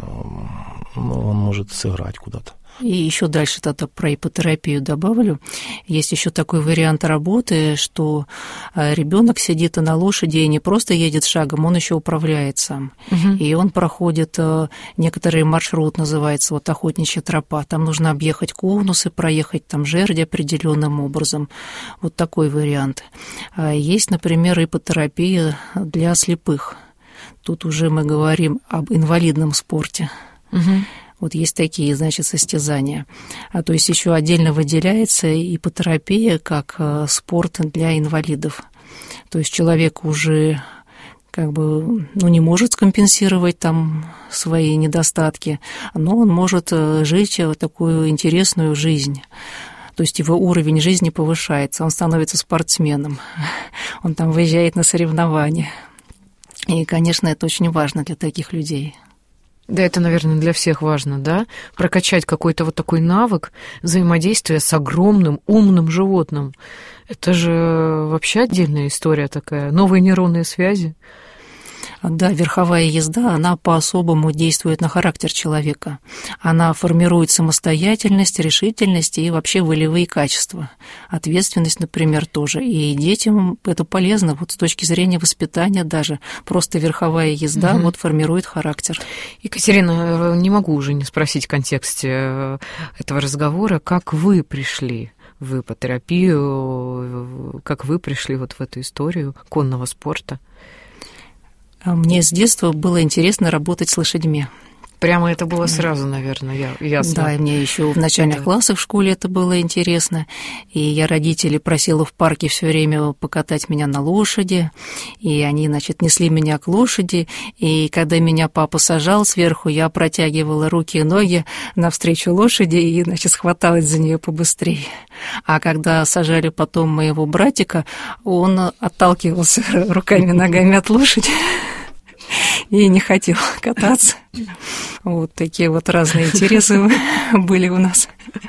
ну, он может сыграть куда-то. И еще дальше тогда про ипотерапию добавлю. Есть еще такой вариант работы, что ребенок сидит на лошади и не просто едет шагом, он еще управляет сам. И он проходит некоторый маршрут, называется вот охотничья тропа. Там нужно объехать конусы, проехать там жерди определенным образом. Вот такой вариант. Есть, например, ипотерапия для слепых. Тут уже мы говорим об инвалидном спорте. Вот есть такие, значит, состязания. То есть еще отдельно выделяется ипотерапия как спорт для инвалидов. То есть человек уже как бы, ну, не может скомпенсировать там свои недостатки, но он может жить такую интересную жизнь. То есть его уровень жизни повышается, он становится спортсменом, он там выезжает на соревнования. И, конечно, это очень важно для таких людей. Да, это, наверное, для всех важно, да? Прокачать какой-то вот такой навык взаимодействия с огромным умным животным. Это же вообще отдельная история такая. Новые нейронные связи. Да, верховая езда, она по-особому действует на характер человека. Она формирует самостоятельность, решительность и вообще волевые качества. Ответственность, например, тоже. И детям это полезно, вот с точки зрения воспитания даже. Просто верховая езда вот формирует характер. Екатерина, не могу уже не спросить в контексте этого разговора, как вы пришли в ипотерапию, как вы пришли вот в эту историю конного спорта? Мне с детства было интересно работать с лошадьми. Прямо это было сразу, наверное, ясно. Да, и мне еще в начальных классах в школе это было интересно. И я родителей просила в парке все время покатать меня на лошади. И они, значит, несли меня к лошади. И когда меня папа сажал сверху, я протягивала руки и ноги навстречу лошади и, значит, схваталась за нее побыстрее. А когда сажали потом моего братика, он отталкивался руками и ногами от лошади и не хотел кататься. Вот такие вот разные интересы были у нас.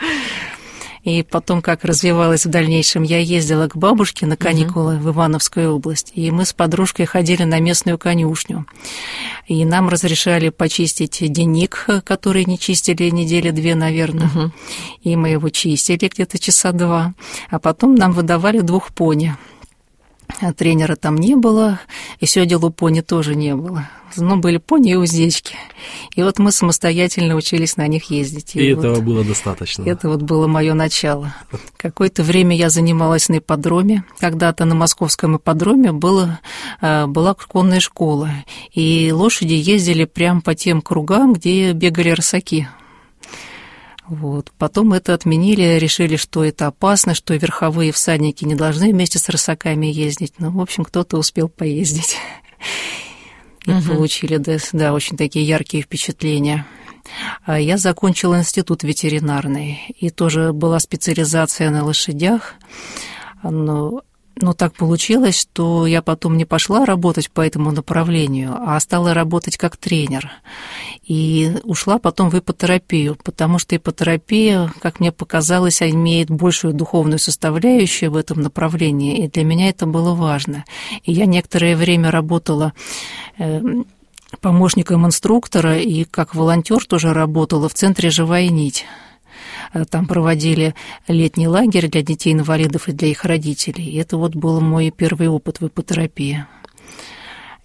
И потом, как развивалось в дальнейшем, я ездила к бабушке на каникулы в Ивановскую область, и мы с подружкой ходили на местную конюшню. И нам разрешали почистить денник, который не чистили недели 2, наверное. И мы его чистили где-то часа 2. А потом нам выдавали 2 пони. А тренера там не было, и сёдел у пони тоже не было. Но были пони и уздечки. И вот мы самостоятельно учились на них ездить. И этого вот было достаточно. Это вот было мое начало. Какое-то время я занималась на ипподроме. Когда-то на московском ипподроме была конная школа. И лошади ездили прямо по тем кругам, где бегали рысаки. Вот. Потом это отменили, решили, что это опасно, что верховые всадники не должны вместе с рысаками ездить. Ну, в общем, кто-то успел поездить. И получили, да, очень такие яркие впечатления. Я закончила институт ветеринарный, и тоже была специализация на лошадях. Но так получилось, что я потом не пошла работать по этому направлению, а стала работать как тренер. И ушла потом в ипотерапию, потому что ипотерапия, как мне показалось, имеет большую духовную составляющую в этом направлении, и для меня это было важно. И я некоторое время работала помощником инструктора, и как волонтер тоже работала в центре «Живая нить». Там проводили летний лагерь для детей-инвалидов и для их родителей. И это вот был мой первый опыт в ипотерапии.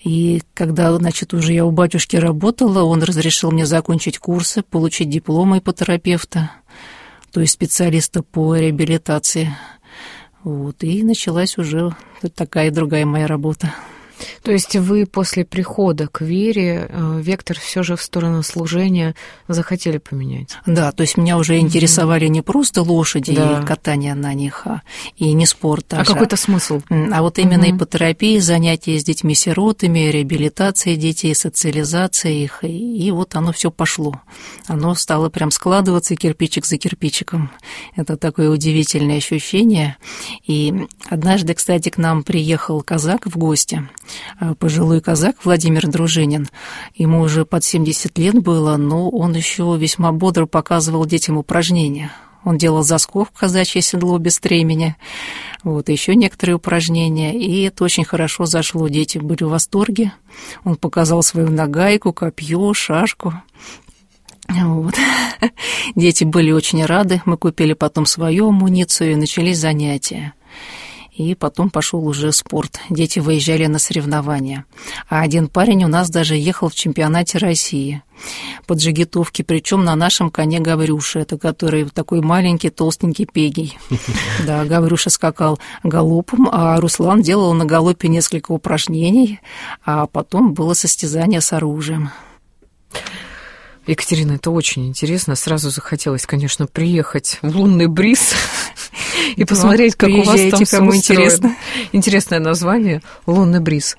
И когда, значит, уже я у батюшки работала, он разрешил мне закончить курсы, получить диплом ипотерапевта, то есть специалиста по реабилитации. Вот, и началась уже такая и другая моя работа. То есть вы после прихода к вере вектор все же в сторону служения захотели поменять? Да, то есть меня уже интересовали не просто лошади и катание на них, и не спорт даже. А какой-то смысл? А вот именно ипотерапия, занятия с детьми-сиротами, реабилитация детей, социализация их, и вот оно все пошло. Оно стало прям складываться кирпичик за кирпичиком. Это такое удивительное ощущение. И однажды, кстати, к нам приехал казак в гости, пожилой казак Владимир Дружинин. Ему уже под 70 лет было, но он еще весьма бодро показывал детям упражнения. Он делал заскок в казачье седло без стремени, вот, еще некоторые упражнения, и это очень хорошо зашло. Дети были в восторге. Он показал свою нагайку, копье, шашку. Вот. Дети были очень рады. Мы купили потом свою амуницию, и начались занятия. И потом пошел уже спорт. Дети выезжали на соревнования. А один парень у нас даже ехал в чемпионате России по джигитовке, причем на нашем коне Гаврюша, это который такой маленький, толстенький пегий. Да, Гаврюша скакал галопом, а Руслан делал на галопе несколько упражнений, а потом было состязание с оружием. Екатерина, это очень интересно. Сразу захотелось, конечно, приехать в лунный бриз и посмотреть, как у вас там все устроено. Интересное название — «Лунный бриз».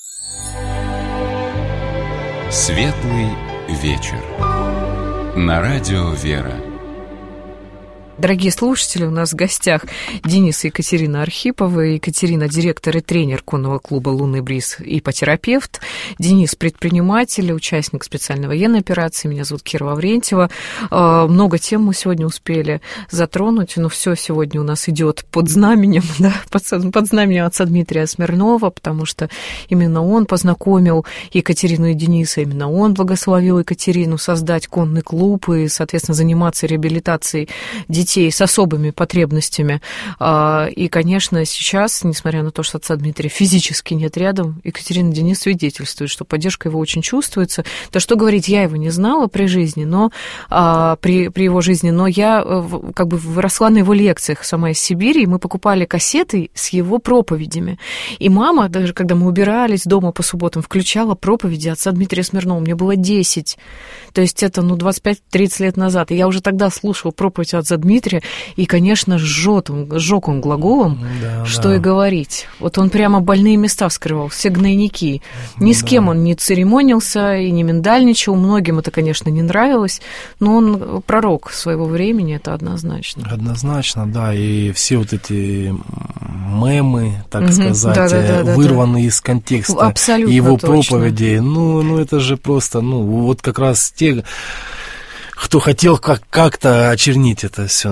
Светлый вечер. На радио «Вера». Дорогие слушатели, у нас в гостях Денис и Екатерина Архиповы. Екатерина — директор и тренер конного клуба «Лунный бриз», ипотерапевт. Денис — предприниматель, участник специальной военной операции. Меня зовут Кира Лаврентьева. Много тем мы сегодня успели затронуть, но все сегодня у нас идет под знаменем, да, под знаменем отца Дмитрия Смирнова, потому что именно он познакомил Екатерину и Дениса, именно он благословил Екатерину создать конный клуб и, соответственно, заниматься реабилитацией детей с особыми потребностями. И, конечно, сейчас, несмотря на то, что отца Дмитрия физически нет рядом, Екатерина и Денис свидетельствуют, что поддержка его очень чувствуется. То, что говорить, я его не знала при жизни, но при его жизни, но я как бы выросла на его лекциях сама из Сибири, и мы покупали кассеты с его проповедями. И мама, даже когда мы убирались дома по субботам, включала проповеди отца Дмитрия Смирнова. Мне было 10. То есть это, 25-30 лет назад. И я уже тогда слушала проповедь отца Дмитрия, и, конечно, сжёг он глаголом, что и говорить. Вот он прямо больные места вскрывал, все гнойники. Ни с кем он не церемонился и не миндальничал. Многим это, конечно, не нравилось, но он пророк своего времени, это однозначно. Однозначно, да, и все вот эти мемы, так сказать, вырванные из контекста абсолютно его точно. проповедей, это же просто, вот как раз те, кто хотел как-то очернить это все.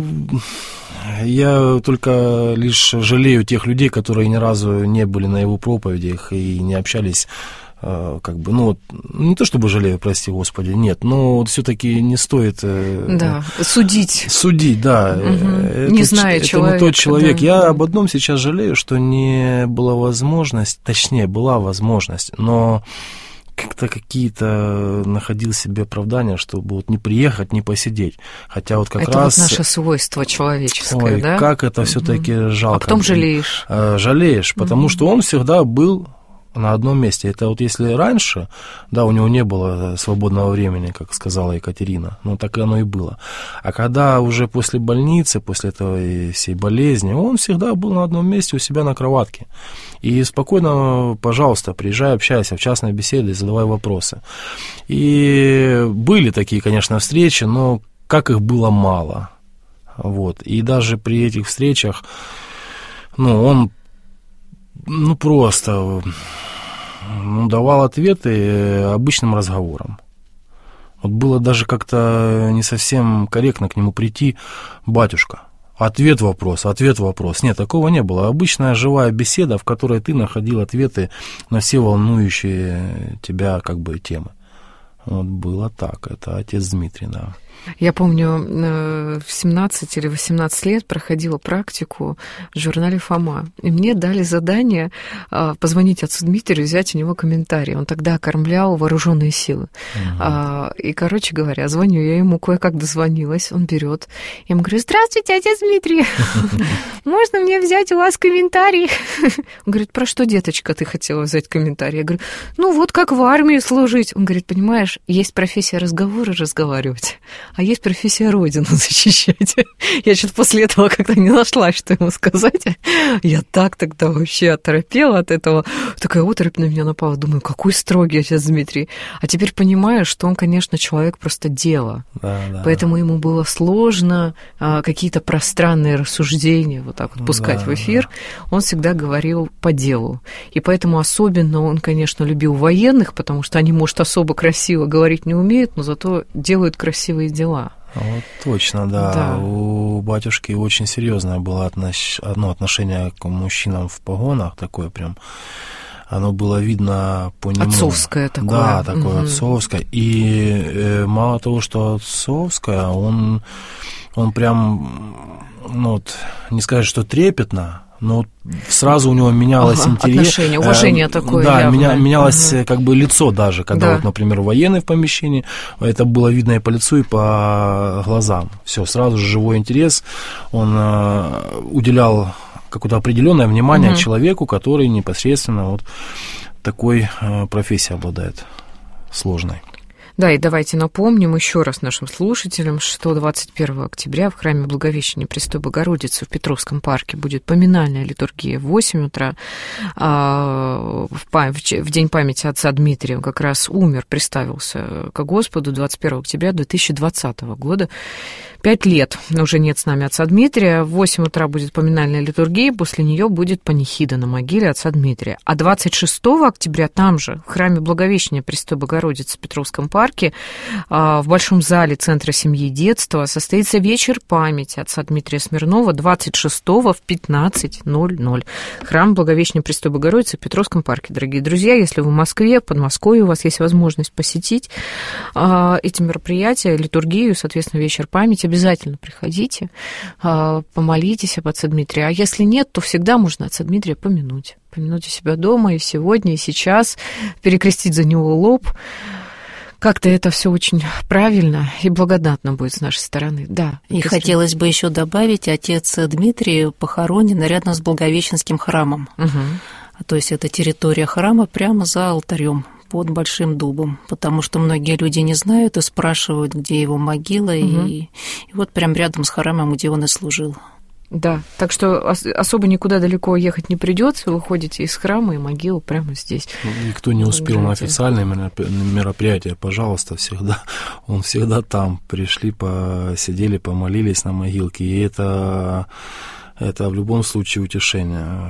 Я только лишь жалею тех людей, которые ни разу не были на его проповедях и не общались, не то чтобы жалею, прости Господи, нет, но все-таки не стоит... судить. Судить, да. Не зная человека. Это не тот человек. Да. Я об одном сейчас жалею, что не была возможность, точнее, была возможность, но... как-то какие-то находил себе оправдания, чтобы вот не приехать, не посидеть. Хотя вот как это раз... Это вот наше свойство человеческое, да? Как это все-таки жалко. А потом жалеешь. Жалеешь, потому что он всегда был на одном месте. Это вот если раньше, да, у него не было свободного времени, как сказала Екатерина, так и оно и было. А когда уже после больницы, после этой всей болезни, он всегда был на одном месте у себя на кроватке. И спокойно, пожалуйста, приезжай, общайся в частной беседе, задавай вопросы. И были такие, конечно, встречи, но как их было мало. Вот. И даже при этих встречах, он просто давал ответы обычным разговором. Вот было даже как-то не совсем корректно к нему прийти: батюшка, ответ-вопрос. Нет, такого не было. Обычная живая беседа, в которой ты находил ответы на все волнующие тебя темы. Вот было так, это отец Дмитрий, да. Я помню, в 17 или 18 лет проходила практику в журнале «Фома». И мне дали задание позвонить отцу Дмитрию, взять у него комментарий. Он тогда окормлял вооруженные силы. И, короче говоря, звоню я ему, кое-как дозвонилась. Он берет. Я ему говорю: здравствуйте, отец Дмитрий. Можно мне взять у вас комментарий? Он говорит: про что, деточка, ты хотела взять комментарий? Я говорю: ну вот как в армии служить. Он говорит: понимаешь, есть профессия разговора разговаривать, а есть профессия Родину защищать. Я что-то после этого как-то не нашла, что ему сказать. Я так тогда вообще оторопела от этого. Такая оторопь на меня напала. Думаю, какой строгий отец Дмитрий. А теперь понимаю, что он, конечно, человек просто дела. Да. Поэтому ему было сложно какие-то пространные рассуждения вот так вот пускать в эфир. Он всегда говорил по делу. И поэтому особенно он, конечно, любил военных, потому что они, может, особо красиво говорить не умеют, но зато делают красивые дела. Вот точно, да. У батюшки очень серьезное было отношение к мужчинам в погонах, такое прям, оно было видно по нему. Отцовское такое. Да, такое отцовское. И мало того, что отцовское, он прям, ну, вот, не сказать, что трепетно, но сразу у него менялось интерес. Отношение, уважение такое. Да, менялось как бы лицо даже, когда, вот, например, военный в помещении, это было видно и по лицу, и по глазам. Все, сразу же живой интерес. Он уделял какое-то определенное внимание человеку, который непосредственно вот такой профессией обладает, сложной. Да, и давайте напомним еще раз нашим слушателям, что 21 октября в храме Благовещения Престой Богородицы в Петровском парке будет поминальная литургия в 8 утра. В день памяти отца Дмитрия. Он как раз умер, приставился к Господу 21 октября 2020 года. 5 лет уже нет с нами отца Дмитрия. В 8 утра будет поминальная литургия, после нее будет панихида на могиле отца Дмитрия. А 26 октября там же, в храме Благовещения Престой Богородицы в Петровском парке, в Большом зале Центра семьи и детства состоится вечер памяти отца Дмитрия Смирнова 26-го в 15:00. Храм Благовещения Престой Богородицы в Петровском парке. Дорогие друзья, если вы в Москве, в Подмосковье, у вас есть возможность посетить эти мероприятия, литургию, соответственно, вечер памяти, обязательно приходите, помолитесь об отце Дмитрии. А если нет, то всегда можно отца Дмитрия помянуть. Помянуть у себя дома и сегодня, и сейчас, перекрестить за него лоб. Как-то это все очень правильно и благодатно будет с нашей стороны. Да. И хотелось бы еще добавить, отец Дмитрий похоронен рядом с Благовещенским храмом. То есть это территория храма прямо за алтарем под Большим дубом, потому что многие люди не знают и спрашивают, где его могила, и вот прям рядом с храмом, где он и служил. Да, так что особо никуда далеко ехать не придется, вы ходите из храма и могилу прямо здесь. И кто не успел на официальные мероприятия, пожалуйста, он всегда там. Пришли, посидели, помолились на могилке, и это в любом случае утешение.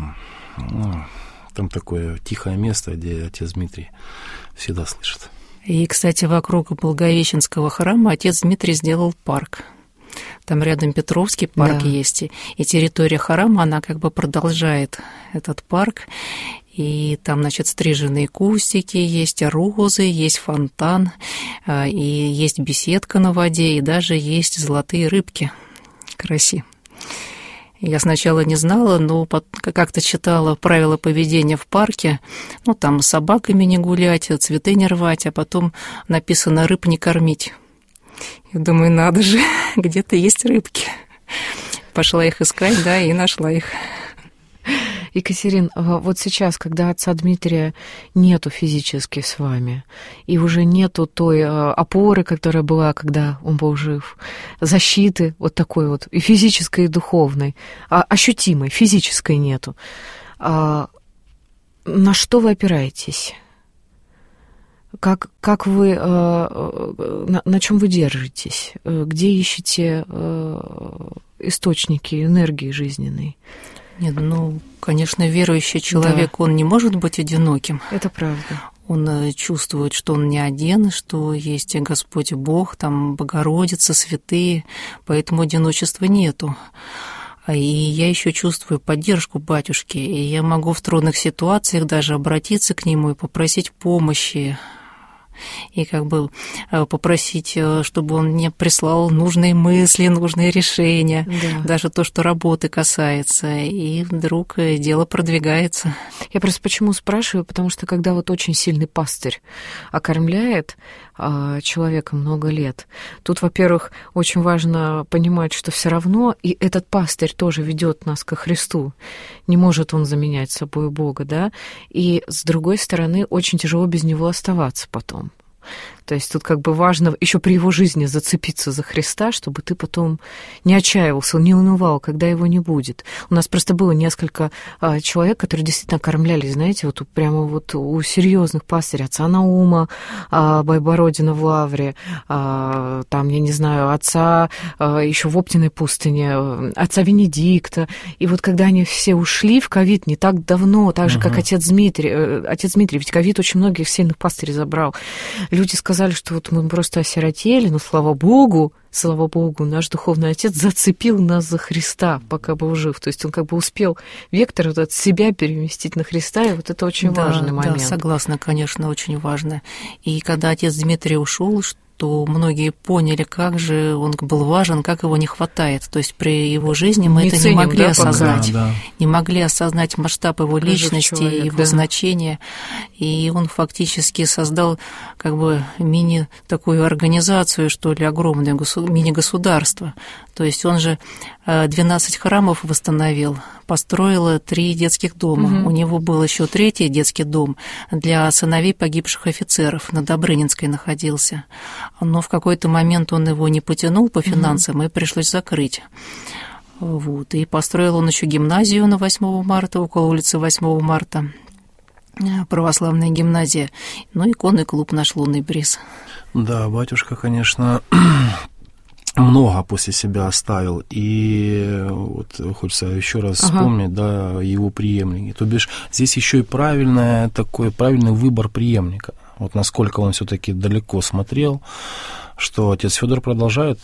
Там такое тихое место, где отец Дмитрий всегда слышит. И, кстати, вокруг Благовещенского храма отец Дмитрий сделал парк. Там рядом Петровский парк есть, и территория храма, она как бы продолжает этот парк. И там, значит, стриженные кустики, есть розы, есть фонтан, и есть беседка на воде, и даже есть золотые рыбки в караси. Я сначала не знала, но как-то читала правила поведения в парке. Ну, там с собаками не гулять, цветы не рвать, а потом написано «рыб не кормить». Я думаю, надо же, где-то есть рыбки. Пошла их искать, да, и нашла их. Екатерин, вот сейчас, когда отца Дмитрия нету физически с вами, и уже нету той опоры, которая была, когда он был жив, защиты вот такой вот, и физической, и духовной, ощутимой, физической нету, на что вы опираетесь? Как вы, на чем вы держитесь? Где ищете источники энергии жизненной? Нет, конечно, верующий человек, он не может быть одиноким. Это правда. Он чувствует, что он не один, что есть Господь Бог, там Богородица, святые, поэтому одиночества нету. И я еще чувствую поддержку батюшки, и я могу в трудных ситуациях даже обратиться к нему и попросить помощи. и как бы попросить, чтобы он мне прислал нужные мысли, нужные решения, даже то, что работы касается, и вдруг дело продвигается. Я просто почему спрашиваю, потому что когда вот очень сильный пастырь окормляет человека много лет, тут, во-первых, очень важно понимать, что все равно и этот пастырь тоже ведет нас ко Христу. Не может он заменять собой Бога, да? И, с другой стороны, очень тяжело без него оставаться потом. То есть тут как бы важно еще при его жизни зацепиться за Христа, чтобы ты потом не отчаивался, не унывал, когда его не будет. У нас просто было несколько человек, которые действительно кормлялись, знаете, вот прямо вот у серьезных пастырей, отца Наума, Байбородина в Лавре, там, я не знаю, отца еще в Оптиной пустыне, отца Венедикта. И вот когда они все ушли в ковид не так давно, так же, как отец Дмитрий, ведь ковид очень многих сильных пастырей забрал. Люди сказали, что вот мы просто осиротели, но слава Богу, наш духовный отец зацепил нас за Христа, пока был жив. То есть он как бы успел вектор от себя переместить на Христа, и вот это очень важный момент. Да, согласна, конечно, очень важно. И когда отец Дмитрий ушел, то многие поняли, как же он был важен, как его не хватает. То есть при его жизни мы это не могли осознать. Не могли осознать масштаб его личности, его значения. И он фактически создал как бы такую организацию, что ли, огромное мини-государство. То есть он же 12 храмов восстановил, построил 3 детских дома. У него был еще 3-й детский дом для сыновей погибших офицеров, на Добрынинской находился. Но в какой-то момент он его не потянул по финансам, и пришлось закрыть. Вот. И построил он еще гимназию на 8 марта, около улицы 8 марта, православная гимназия, ну и конный клуб «Наш лунный бриз». Да, батюшка, конечно, много после себя оставил, и вот хочется еще раз вспомнить, да, его преемники. То бишь здесь еще и правильный выбор преемника. Вот насколько он все-таки далеко смотрел, что отец Федор продолжает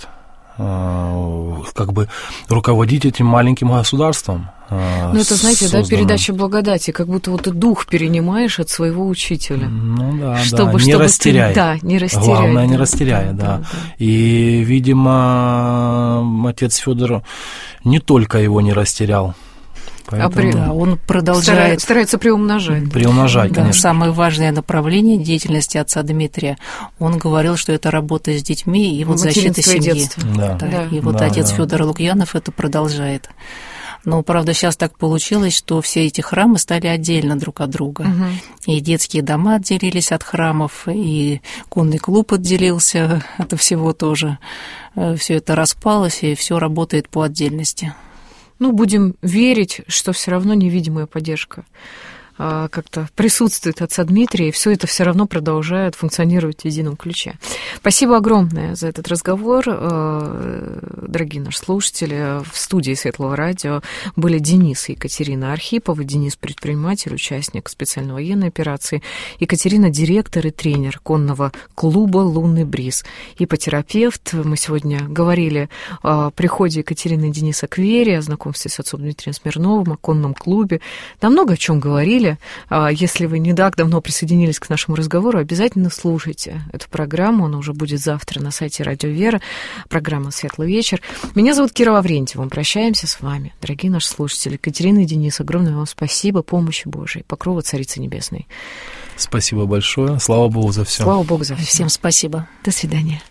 как бы руководить этим маленьким государством. Ну, это, знаете, да, передача благодати, как будто вот ты дух перенимаешь от своего учителя. Ну да, чтобы не растеряй. Не растеряй. Главное, не растеряй, да. И, видимо, отец Федор не только его не растерял. Поэтому... Да, он продолжает... Старается приумножать. Приумножать, конечно. Да, самое важное направление деятельности отца Дмитрия. Он говорил, что это работа с детьми и вот защита семьи. Да. И вот отец Федор Лукьянов это продолжает. Но, правда, сейчас так получилось, что все эти храмы стали отдельно друг от друга. И детские дома отделились от храмов, и конный клуб отделился от всего тоже. Все это распалось, и все работает по отдельности. Ну, будем верить, что все равно невидимая поддержка как-то присутствует отца Дмитрия, и все это все равно продолжает функционировать в едином ключе. Спасибо огромное за этот разговор, дорогие наши слушатели. В студии Светлого радио были Денис и Екатерина Архиповы. Денис — предприниматель, участник специальной военной операции. Екатерина — директор и тренер конного клуба «Лунный бриз», ипотерапевт. Мы сегодня говорили о приходе Екатерины и Дениса к вере, о знакомстве с отцом Дмитрием Смирновым, о конном клубе. Да много о чем говорили. Если вы не так давно присоединились к нашему разговору, обязательно слушайте эту программу. Она уже будет завтра на сайте Радио Вера. Программа «Светлый вечер». Меня зовут Кира Лаврентьева. Мы прощаемся с вами, дорогие наши слушатели. Екатерина и Денис, огромное вам спасибо, помощи Божией, покрова Царицы Небесной. Спасибо большое. Слава Богу за все. Слава Богу за все. Всем спасибо. До свидания.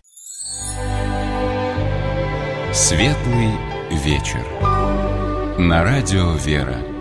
«Светлый вечер» на Радио Вера.